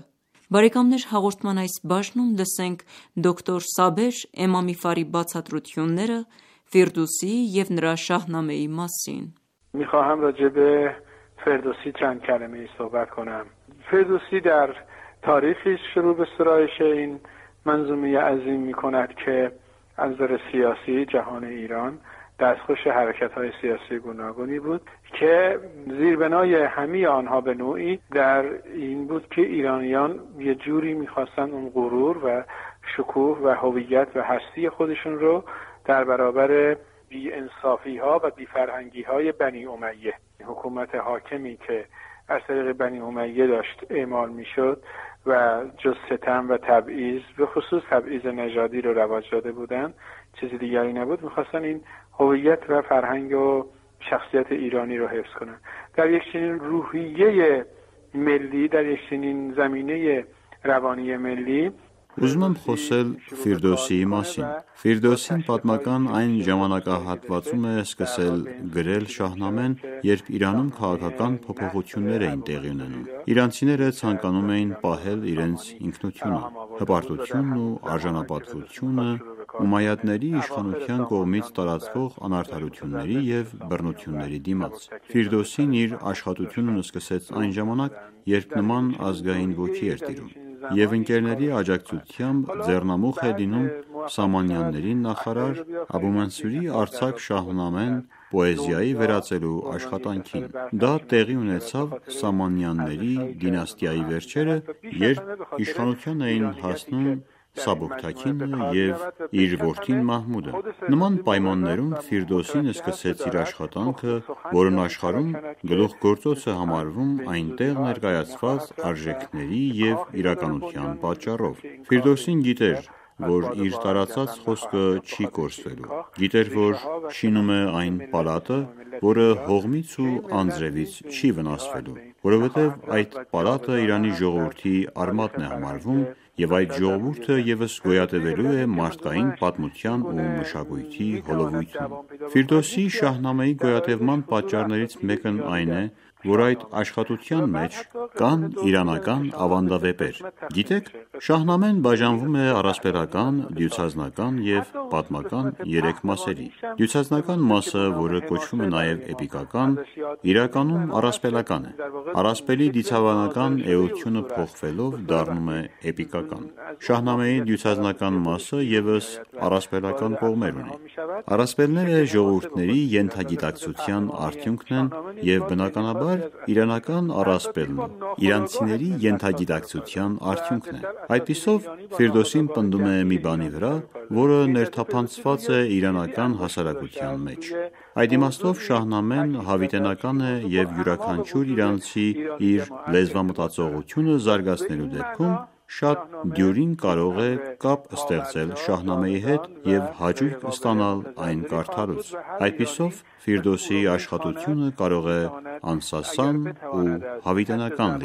Բարեկամներ, հաղորդման այս բաժնում լսենք դոկտոր Սաբեր Էմամիֆարի բացատրությունները Ֆիրդուսիի և նրա Շահնամեի մասին։ میخواهم راجع به فردوسی چند کلمه صحبت کنم. فردوسی در تاریخش شروع به سرایش این منظومه عظیم میکند که از نظر سیاسی جهان ایران دستخوش حرکت‌های سیاسی گوناگونی بود که زیربنای همه آنها به نوعی در این بود که ایرانیان یه جوری میخواستن اون غرور و شکوه و هویت و هستی خودشون رو در برابر بی انصافی ها و بی فرهنگی های بنی امیه، حکومت حاکمی که از طریق بنی امیه داشت اعمال میشد و جز ستم و تبعیض به خصوص تبعیض نژادی رو رواج داده بودن، چیزی دیگری نبود. میخواستن این هویت و فرهنگ و شخصیت ایرانی رو حفظ کنن. در یک چنین روحیه ملی، در یک چنین زمینه روانی ملی Ուզում եմ խոսել Ֆիրդոսիի մասին։ Ֆիրդոսին պատմական այն ժամանակահատվածում է սկսել գրել Շահնամեն, երբ Իրանում քաղաքական փոփոխություններ էին տեղի ունենում։ Իրանցիները ցանկանում էին պահել իրենց ինքնությունը, հպարտությունն ու արժանապատվությունը Ումայադների իշխանության կողմից տարածվող անարդարությունների և բռնությունների դիմաց։ Ֆիրդոսին իր աշխատությունն սկսեց այն ժամանակ, երբ նման ազգային ոգի էր տիրում, և ընկերների աջակցությամբ ձեռնամուխ է լինում Սամանյանների նախարար Աբու Մансուրի արձակ Շահնամեն պոեզիայի վերածելու աշխատանքին։ Դա տեղի ունեցավ Սամանյանների դինաստիայի վերջերը, երբ իշխանության էին հասնում Սաբուքթաքինը և իր որդին Մահմուդը։ Նման պայմաններում Ֆիրդոսին սկսեց իր աշխատանքը, որն աշխարհում գլուխգործոց է համարվում այնտեղ ներկայացված արժեքների և իրականության պատճառով։ Ֆիրդոսին գիտեր, որ իր տարածած խոսքը չի կորսվելու։ Գիտեր, որ շինում է այն պալատը, որը հողմից ու անձրևից չի վնասվելու, որովհետև այդ պալատը Իրանի ժողովրդի արմատն է համարվում, և այդ ժողովուրդը ևս գոյատևելու է մարդկային պատմության ու մշակույթի հոլովույթում։ Ֆիրդոսի Շահնամեի գոյատևման պատճառներից մեկն այն է, որ այդ աշխատության մեջ կան իրանական ավանդավեպեր։ Գիտեք, Շահնամեն բաժանվում է առասպելական, դյուցազնական և պատմական երեք մասերի։ Դյուցազնական մասը, որը կոչվում է նաև էպիկական, իրականում առասպելական է։ Առասպելի դիցավանական էությունը փոխվելով դառնում է էպիկական։ Շահնամեի դյուցազնական մասը ևս առասպելական կողմեր ունի։ Առասպելները ժողովուրդների ենթագիտակցության արդյունքն են և բնականաբար իրանական առասպելն իրանցիների ենթագիտակցության արդյունքն է։ Այդպիսով Ֆիրդոսին պնդում է մի բանի վրա, որը ներթափանցված է իրանական հասարակության մեջ։ Այդ իմաստով Շահնամեն հավիտենական է և յուրաքանչյուր իրանցի իր լեզվամտածողությունը զարգացնելու դեպքում շատ դյուրին կարող է կապ ստեղծել Շահնամեի հետ և հաճույք ստանալ այն կարդալուց։ Այդպիսով Ֆիրդոսիի աշխատությունը կարող է անսասան ու հավիտենական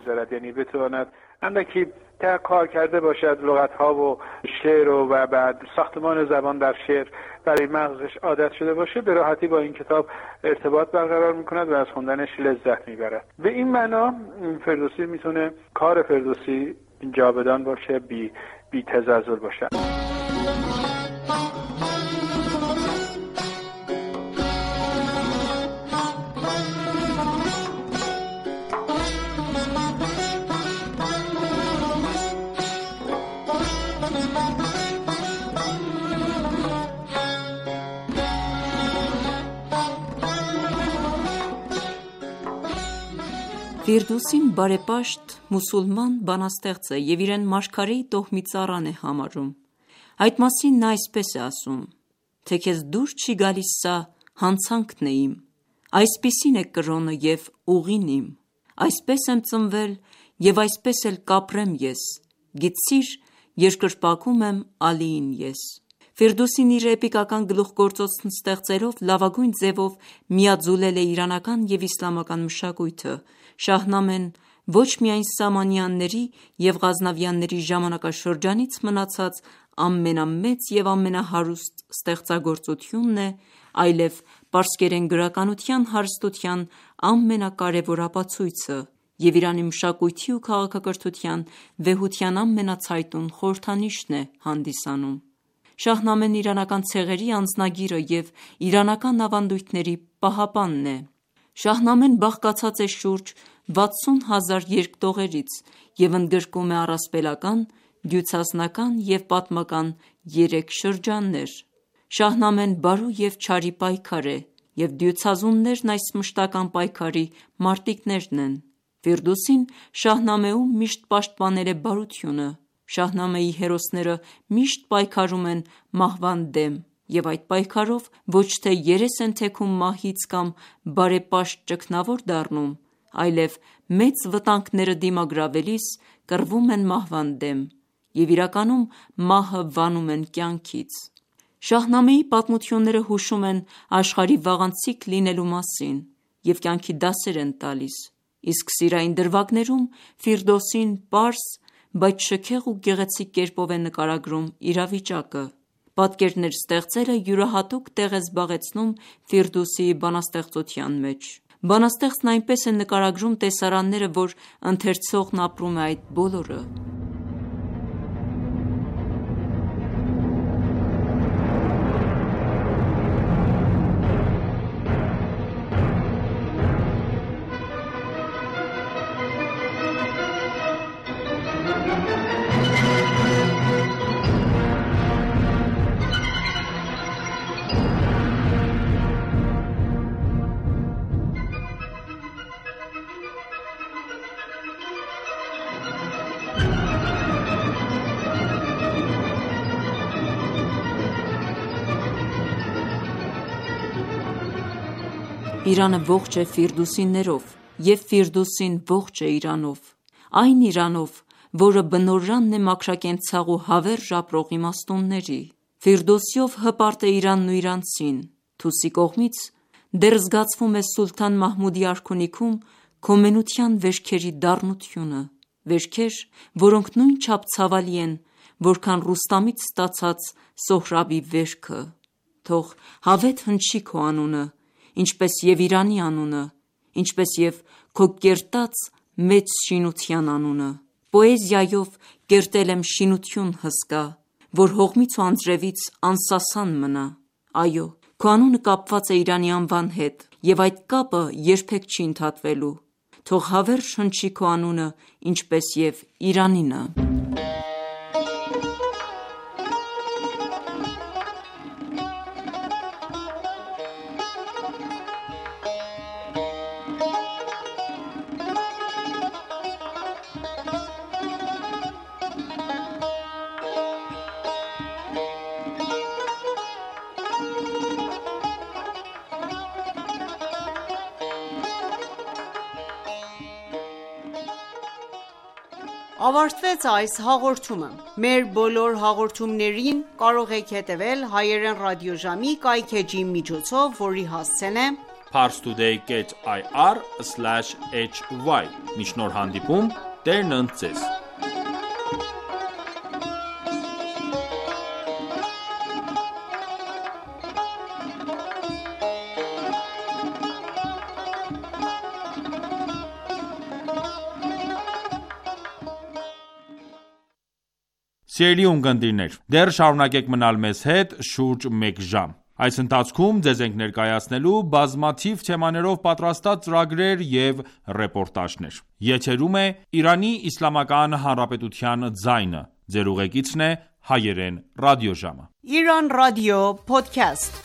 լինել։ اندکی کار کرده باشد لغت‌ها و شعر و و بعد ساختمان زبان در شعر برای مغزش عادت شده باشه، به راحتی با این کتاب ارتباط برقرار میکند و از خوندنش لذت میبرد. به این معنا فردوسی میتونه کار فردوسی جاودان باشه، بی بی تزلزل باشه. Ֆիրդուսին բարեպաշտ մուսուլման բանաստեղծ է և իրեն մարգարեի տոհմի ծառան է համարում։ Այդ մասին նա այսպես է ասում. «Թե քեզ դուր չի գալիս սա, հանցանքն է իմ, այսպիսին է կրոնը և ուղին իմ, այսպես եմ ծնվել և այսպես էլ կապրեմ ես, գիտցիր, երկրպագում եմ Ալիին ես»։ Ֆիրդուսին իր էպիկական գլուխգործոցն ստեղծելով լավագույն ձևով միաձուլել է իրանական և իսլամական մշակույթը։ Շահնամեն ոչ միայն Սամանյանների և Ղազնավյանների ժամանակաշրջանից մնացած ամենամեծ և ամենահարուստ ստեղծագործությունն է, այլև պարսկերեն գրականության հարստության ամենակարևոր ապացույցը։ և Իրանի մշակույթի ու քաղաքակրթության վեհության ամենացայտուն խորհրդանիշն է հանդիսանում։ Շահնամեն իրանական ցեղերի անձնագիրը և իրանական ավանդույթների պահապանն է։ Շահնամեն բաղկացած է շուրջ վաթսուն հազար երկտողերից և ընդգրկում է առասպելական, դյուցազնական և պատմական երեք շրջաններ։ Շահնամեն բարու և չարի պայքար է, և դյուցազուններն այս մշտական պայքարի մարտիկներն են։ Ֆիրդուսին Շահնամեում միշտ պաշտպանել է բարությունը։ Շահնամեի հերոսները միշտ պայքարում են մահվան դեմ և այդ պայքարով ոչ թե երես են թեքում մահից կամ բարեպաշտ ճգնավոր դառնում, այլև մեծ վտանգները դիմագրավելիս կռվում են մահվան դեմ և իրականում մահը վանում են կյանքից։ Շահնամեի պատմությունները հուշում են աշխարհի վաղանցիկ լինելու մասին և կյանքի դասեր են տալիս, իսկ սիրային դրվագներում Ֆիրդոսին պարզ, բայց շքեղ ու գեղեցիկ կերպով է նկարագրում իրավիճակը։ Պատկերներ ստեղծելը յուրահատուկ տեղ է զբաղեցնում Ֆիրդուսիի բանաստեղծության մեջ։ Բանաստեղծն այնպես է նկարագրում տեսարանները, որ ընթերցողն ապրում է այդ բոլորը։ Իրանը ողջ է Ֆիրդուսիներով, և Ֆիրդուսին ողջ է Իրանով, այն Իրանով, որը բնօրրանն է մաքրակենցաղ ու հավերժ ապրող իմաստունների։ Ֆիրդոսիով հպարտ է Իրանն ու իրանցին։ Թուսի կողմից դեռ զգացվում է սուլթան Մահմուդի արքունիքում քոմենության վերքերի դառնությունը, վերքեր, որոնք նույնչափ ցավալի են, որքան Ռուստամից ստացած Սոհրաբի վերքը։ Թող հավետ հնչի քո անունը, ինչպես և Իրանի անունը, ինչպես և քո կերտած մեծ շինության անունը։ Պոեզիայով կերտել եմ շինություն հսկա, որ հողմից ու անձրևից անսասան մնա։ Այո, քո անունը կապված է Իրանի անվան հետ, և այդ կապը երբեք չի ընդհատվելու։ Թող հավերժ հնչի քո անունը, ինչպես և Իրանինը։ Ավարտվեց այս հաղորդումը։ Մեր բոլոր հաղորդումներին կարող եք հետևել հայերեն ռադիոժամի կայքէջի միջոցով, որի հասցեն է parstoday dot i r slash h y։ Մինչ նոր հանդիպում, Տերն ընդ ձեզ։ Սիրելի ունկնդիրներ, դեռ շարունակեք մնալ մեզ հետ շուրջ մեկ ժամ։ Այս ընթացքում ձեզ ենք ներկայացնելու բազմաթիվ թեմաներով պատրաստած ծրագրեր և ռեպորտաժներ։ Եթերում է Իրանի Իսլամական Հանրապետության ձայնը։ Ձեր ուղեկիցն է հայերեն ռադիոժամը։ Իրան ռադիո փոդքասթ։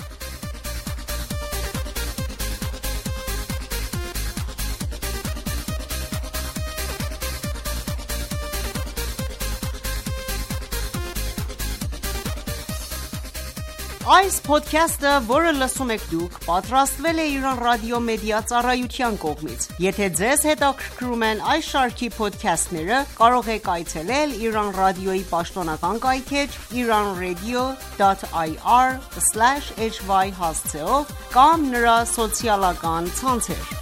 Այս փոդքասթը, որը լսում եք դուք, պատրաստվել է Իրան ռադիո մեդիա ծառայության կողմից։ Եթե ձեզ հետաքրքրում են այս շարքի փոդքասթները, կարող եք այցելել Իրան ռադիոյի պաշտոնական կայքէջ iranradio dot i r slash h y հասցեով կամ նրա սոցիալական ցանցեր։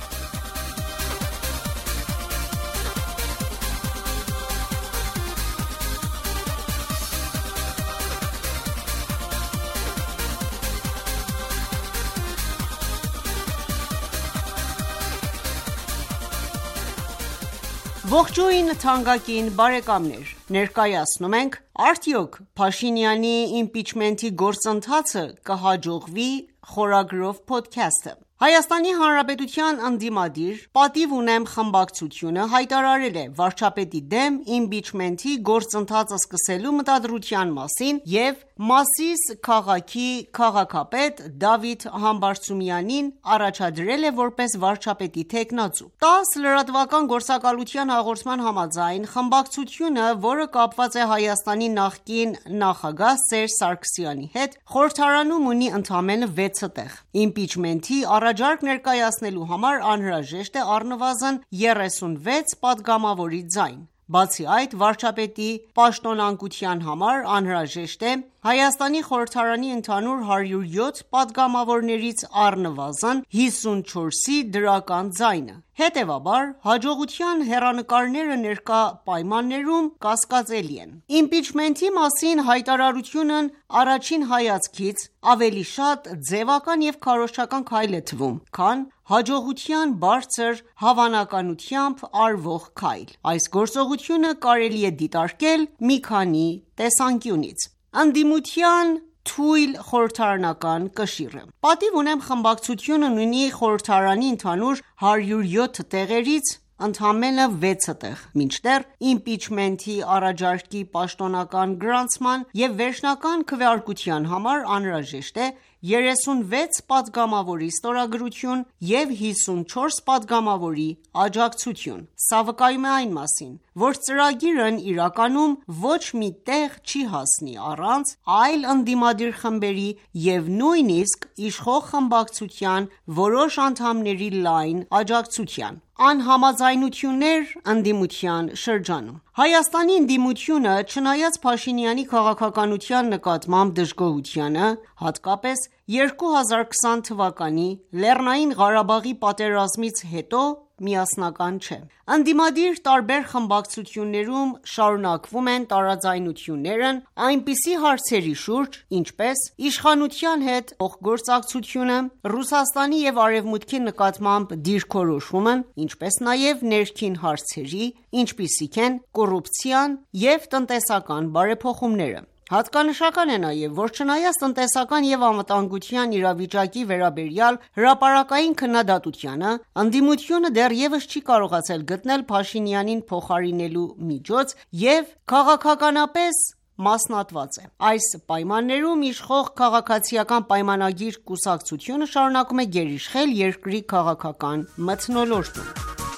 Ողջույն թանկագին բարեկամներ, ներկայացնում ենք «Արդյոք Փաշինյանի իմպիչմենթի գործընթացը կհաջողվի» խորագրով փոդքասթը։ Հայաստանի Հանրապետության ընդդիմադիր «Պատիվ ունեմ» խմբակցությունը հայտարարել է վարչապետի դեմ իմպիչմենթի գործընթացը սկսելու մտադրության մասին և Մասիս քաղաքի քաղաքապետ Դավիթ Համբարձումյանին առաջադրել է որպես վարչապետի թեկնածու։ տաս լրատվական գործակալության հաղորդման համաձայն, խմբակցությունը, որը կապված է Հայաստանի նախկին նախագահ Սերժ Սարգսյանի հետ, խորհրդարանում ունի ընդամենը վեցը տեղ։ Իմպիչմենթի առաջարկ ներկայացնելու համար անհրաժեշտ է առնվազն երեսունվեց պատգամավորի ձայն։ Բացի այդ, վարչապետի պաշտոնանկության համար անհրաժեշտ է Հայաստանի խորհրդարանի ընդհանուր հարյուր յոթ պատգամավորներից առնվազն հիսունչորսի դրական ձայնը։ Հետևաբար, հաջողության հեռանկարները ներկա պայմաններում կասկածելի են։ Իմպիչմենթի մասին հայտարարությունն առաջին հայացքից ավելի շատ ձևական և քարոզչական քայլ է թվում, քան հաջողության բարձր հավանականությամբ արվող քայլ։ Այս գործողությունը կարելի է դիտարկել մի քանի տեսանկյունից։ Ընդդիմության թույլ խորհրդարանական կշիռը։ Պատիվ ունեմ խմբակցությունն ունի խորհրդարանի ընդհանուր հարյուր յոթ տեղերից ընդամենը վեցը տեղ, մինչդեռ իմպիչմենթի առաջարկի պաշտոնական գրանցման և վերջնական քվեարկության համար անհրաժեշտ է երեսունվեց պատգամավորի ստորագրություն և հիսունչորս պատգամավորի աջակցություն։ Սա վկայում է այն մասին, որ ծրագիրն իրականում ոչ մի տեղ չի հասնի առանց այլ ընդդիմադիր խմբերի և նույնիսկ իշխող խմբակցության որոշ անդամների լայն աջակցության։ Անհամաձայնություններ ընդդիմության շրջանում։ Հայաստանի ընդդիմությունը, չնայած Փաշինյանի քաղաքականության նկատմամբ դժգոհությանը, հատկապես երկու հազար քսան թվականի Լեռնային Ղարաբաղի պատերազմից հետո, միասնական չէ։ Ընդդիմադիր տարբեր խմբակցություններում շարունակվում են տարաձայնություններն այնպիսի հարցերի շուրջ, ինչպես իշխանության հետ փոխգործակցությունը, Ռուսաստանի և Արևմուտքի նկատմամբ դիրքորոշումն, ինչպես նաև ներքին հարցերի, ինչպիսիք են կոռուպցիան և տնտեսական բարեփոխումները։ Հատկանշական է նաև, որ չնայած տնտեսական և անվտանգության իրավիճակի վերաբերյալ հրապարակային քննադատությանը, ընդդիմությունը դեռևս չի կարողացել գտնել Փաշինյանին փոխարինելու միջոց և քաղաքականապես մասնատված է։ Այս պայմաններում իշխող Քաղաքացիական պայմանագիր կուսակցությունը շարունակում է գերիշխել երկրի քաղաքական մթնոլորտում։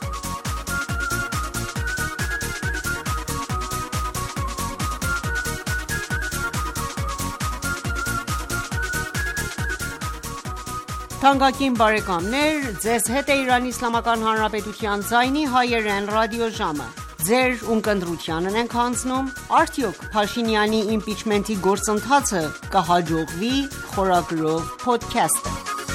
Թանկագին բարեկամներ, ձեզ հետ է Իրանի Իսլամական Հանրապետության ձայնի հայերեն ռադիոժամը։ Ձեր ունկնդրությանն ենք հանձնում «Արդյոք Փաշինյանի իմպիչմենթի գործընթացը կհաջողվի» խորագրով փոդքասթը։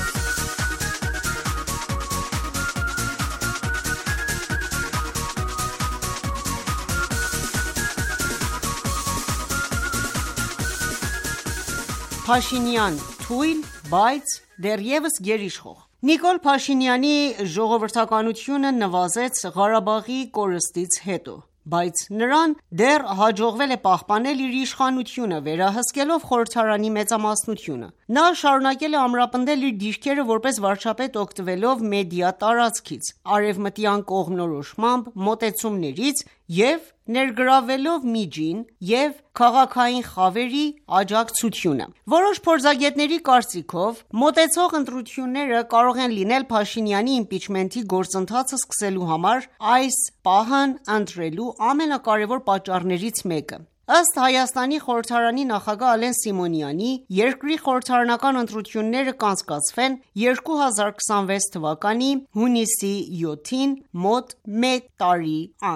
Փաշինյան թույլ, բայց դեռևս գերիշխող։ Նիկոլ Փաշինյանի ժողովրդականությունը նվազեց Ղարաբաղի կորստից հետո, բայց նրան դեռ հաջողվել է պահպանել իր իշխանությունը, վերահսկելով խորհրդարանի մեծամասնությունը։ Նա շարունակել է ամրապնդել իր դիրքերը որպես վարչապետ օգտվելով մեդիա տարածքից, արևմտյան կողմնորոշմամբ մոտեցումներից և ներգրավվելով միջին և քաղաքային խավերի աջակցությունը։ Որոշ փորձագետների կարծիքով, մոտեցող ընտրությունները կարող են լինել Փաշինյանի իմպիչմենթի գործընթացը սկսելու համար այս պահն ընտրելու ամենակարևոր պատճառներից մեկը։ Ըստ Հայաստանի խորհրդարանի նախագահ Ալեն Սիմոնյանի, երկրի խորհրդարանական ընտրությունները կանցկացվեն երկու հազար քսանվեց թվականի հունիսի յոթին, մոտ մեկ տարի անց։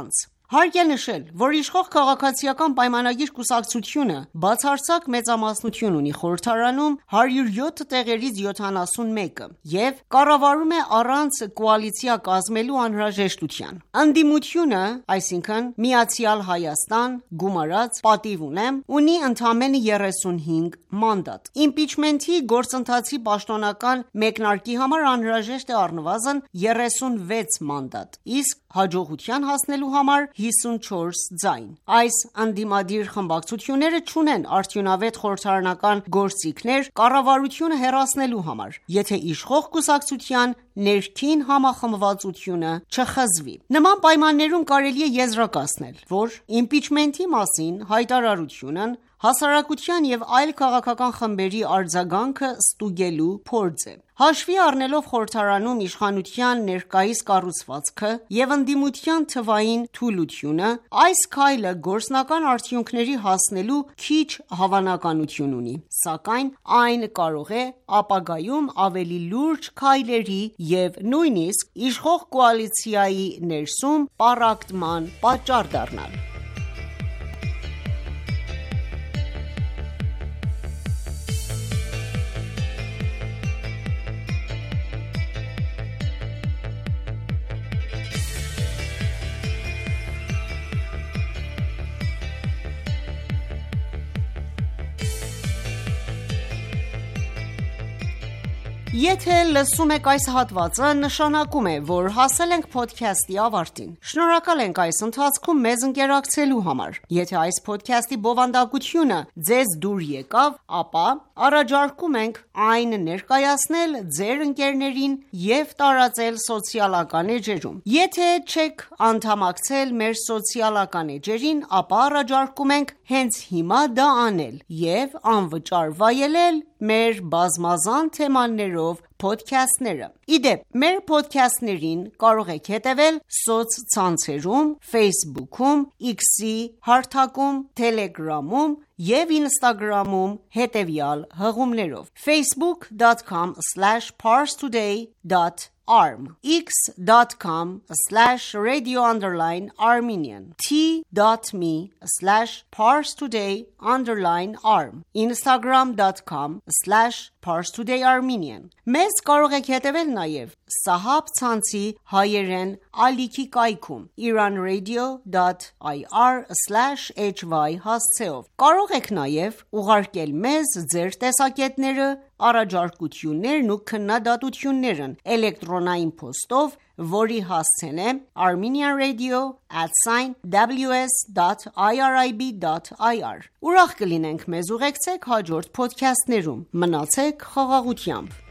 Հարկ է նշել, որ իշխող քաղաքացիական պայմանագիր կուսակցությունը բացարձակ մեծամասնություն ունի խորհրդարանում հարյուր յոթ տեղերից յոթանասուն մեկը և կառավարում է առանց կոալիցիա կազմելու անհրաժեշտության։ Ընդդիմությունը, այսինքն Միացյալ Հայաստան, գումարած պատիվ ունեմ, ունի ընդամենը երեսունհինգ մանդատ։ Իմպիչմենթի գործընթացի պաշտոնական մեկնարկի համար անհրաժեշտ է առնվազն երեսունվեց մանդատ, իսկ հաջողության հասնելու համար հիսունչորս ձայն։ Այս ընդդիմադիր խմբակցությունները չունեն արդյունավետ խորհրդարանական գործիքներ կառավարությունը հեռացնելու համար, եթե իշխող կուսակցության ներքին համախմբվածությունը չխզվի։ Նման պայմաններում կարելի է եզրակացնել, որ իմպիչմենթի մասին հայտարարությունն հասարակության և այլ քաղաքական խմբերի արձագանքը ստուգելու փորձ է։ Հաշվի առնելով խորհրդարանում իշխանության ներկայիս կառուցվածքը և ընդդիմության թվային թուլությունը, այս քայլը գործնական արդյունքների հասնելու քիչ հավանականություն ունի, սակայն այն կարող է ապագայում ավելի լուրջ քայլերի և նույնիսկ իշխող կոալիցիայի ներսում պառակտման պատճառ դառնալ։ Եթե լսում եք այս հատվածը, նշանակում է, որ հասել ենք փոդքասթի ավարտին։ Շնորհակալ ենք այս ընթացքում մեզ ընկերակցելու համար։ Եթե այս փոդքասթի բովանդակությունը ձեզ դուր եկավ, ապա առաջարկում ենք այն ներկայացնել ձեր ընկերներին և տարածել սոցիալական էջերում։ Եթե չեք անդամակցել մեր սոցիալական էջերին, ապա առաջարկում ենք հենց հիմա դա անել և անվճար վայելել մեր բազմազան թեմաներով փոդքասթները։ Իդեպ, մեր փոդքասթներին կարող եք հետևել սոցցանցերում, Facebook-ում, X-ի հարթակում, Telegram-ում և Instagram-ում հետևյալ հղումներով. facebook dot com slash parstoday dot arm x dot com slash radio underline armenian t.me slash parstoday underline arm instagram dot com slash parstoday armenian Մեզ կարող եք հետևել նաև Sahab ցանցի հայերեն ալիքի կայքում iranradio dot i r slash h y հասցեով։ Կարող եք նաև ուղարկել մեզ ձեր տեսակետները, առաջարկություններն ու քննադատություններն էլեկտրոնային փոստով, որի հասցեն է armenianradio at w s dot i r i b dot i r Ուրախ կլինենք մեզ ուղեկցեք հաջորդ փոդքասթներում։ Մնացեք խաղաղությամբ։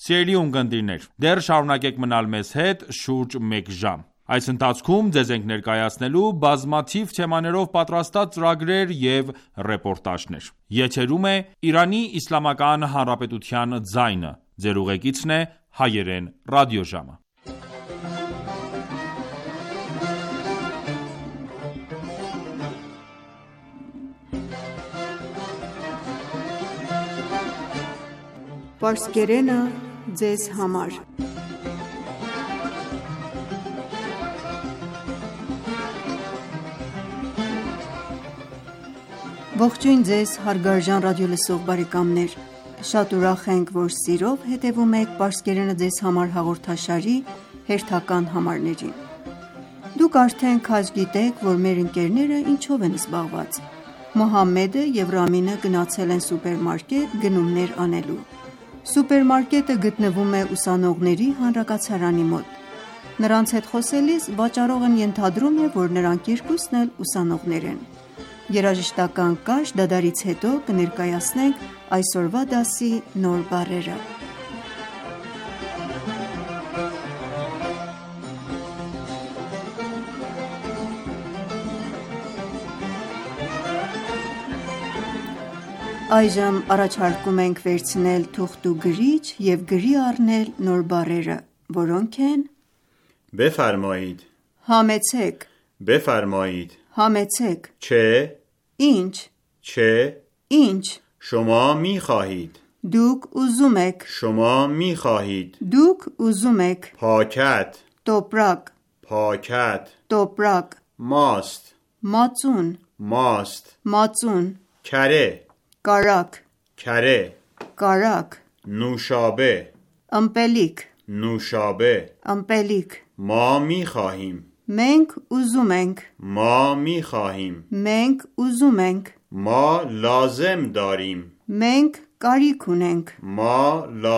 Սիրելի ունկնդիրներ, դեռ շարունակեք մնալ մեզ հետ շուրջ մեկ ժամ։ Այս ընթացքում ձեզ ենք ներկայացնելու բազմաթիվ թեմաներով պատրաստած ծրագրեր և ռեպորտաժներ։ Եթերում է Իրանի Իսլամական Հանրապետության ձայնը։ Ձեր ուղեկիցն է Հայերեն ռադիոժամը։ Պարսկերենը ձեզ համար։ Ողջույն ձեզ հարգարժան ռադիոլսող բարեկամներ, շատ ուրախ ենք, որ սիրով հետևում եք Պարսկերենը ձեզ համար հաղորդաշարի հերթական համարներին։ Դուք արդեն քաջ գիտեք, որ մեր ընկերները ինչով են զբաղված։ Մոհամմեդը և Ռամինը գնացել են սուպերմարկետ գնումներ անելու։ Սուպերմարկետը գտնվում է ուսանողների հանրակացարանի մոտ։ Նրանց հետ խոսելիս վաճառողն ենթադրում է, որ նրանք երկուսն էլ ուսանողներ են։ Երաժշտական կարճ դադարից հետո կներկայացնենք այսօրվա դասի նոր բառերը։ Այժմ առաջարկում ենք վերցնել թուղթ ու գրիչ և գրի առնել նոր բառերը, որոնք են بفرمایید Համեցեք, بفرمایید համեցեք, چه ինչ, چه ինչ, شما می خواهید դուք ուզում եք, شما می خواهید դուք ուզում եք, پاکت տոպրակ, پاکت տոպրակ, ماست մածուն, ماست մածուն, کره կարակ, کره կարակ, نوشابه ըմպելիք, نوشابه ըմպելիք, ما می خواهیم մենք ուզում ենք, ما می خواهیم մենք ուզում ենք, ما لازم داریم մենք կարիք ունենք, ما لازم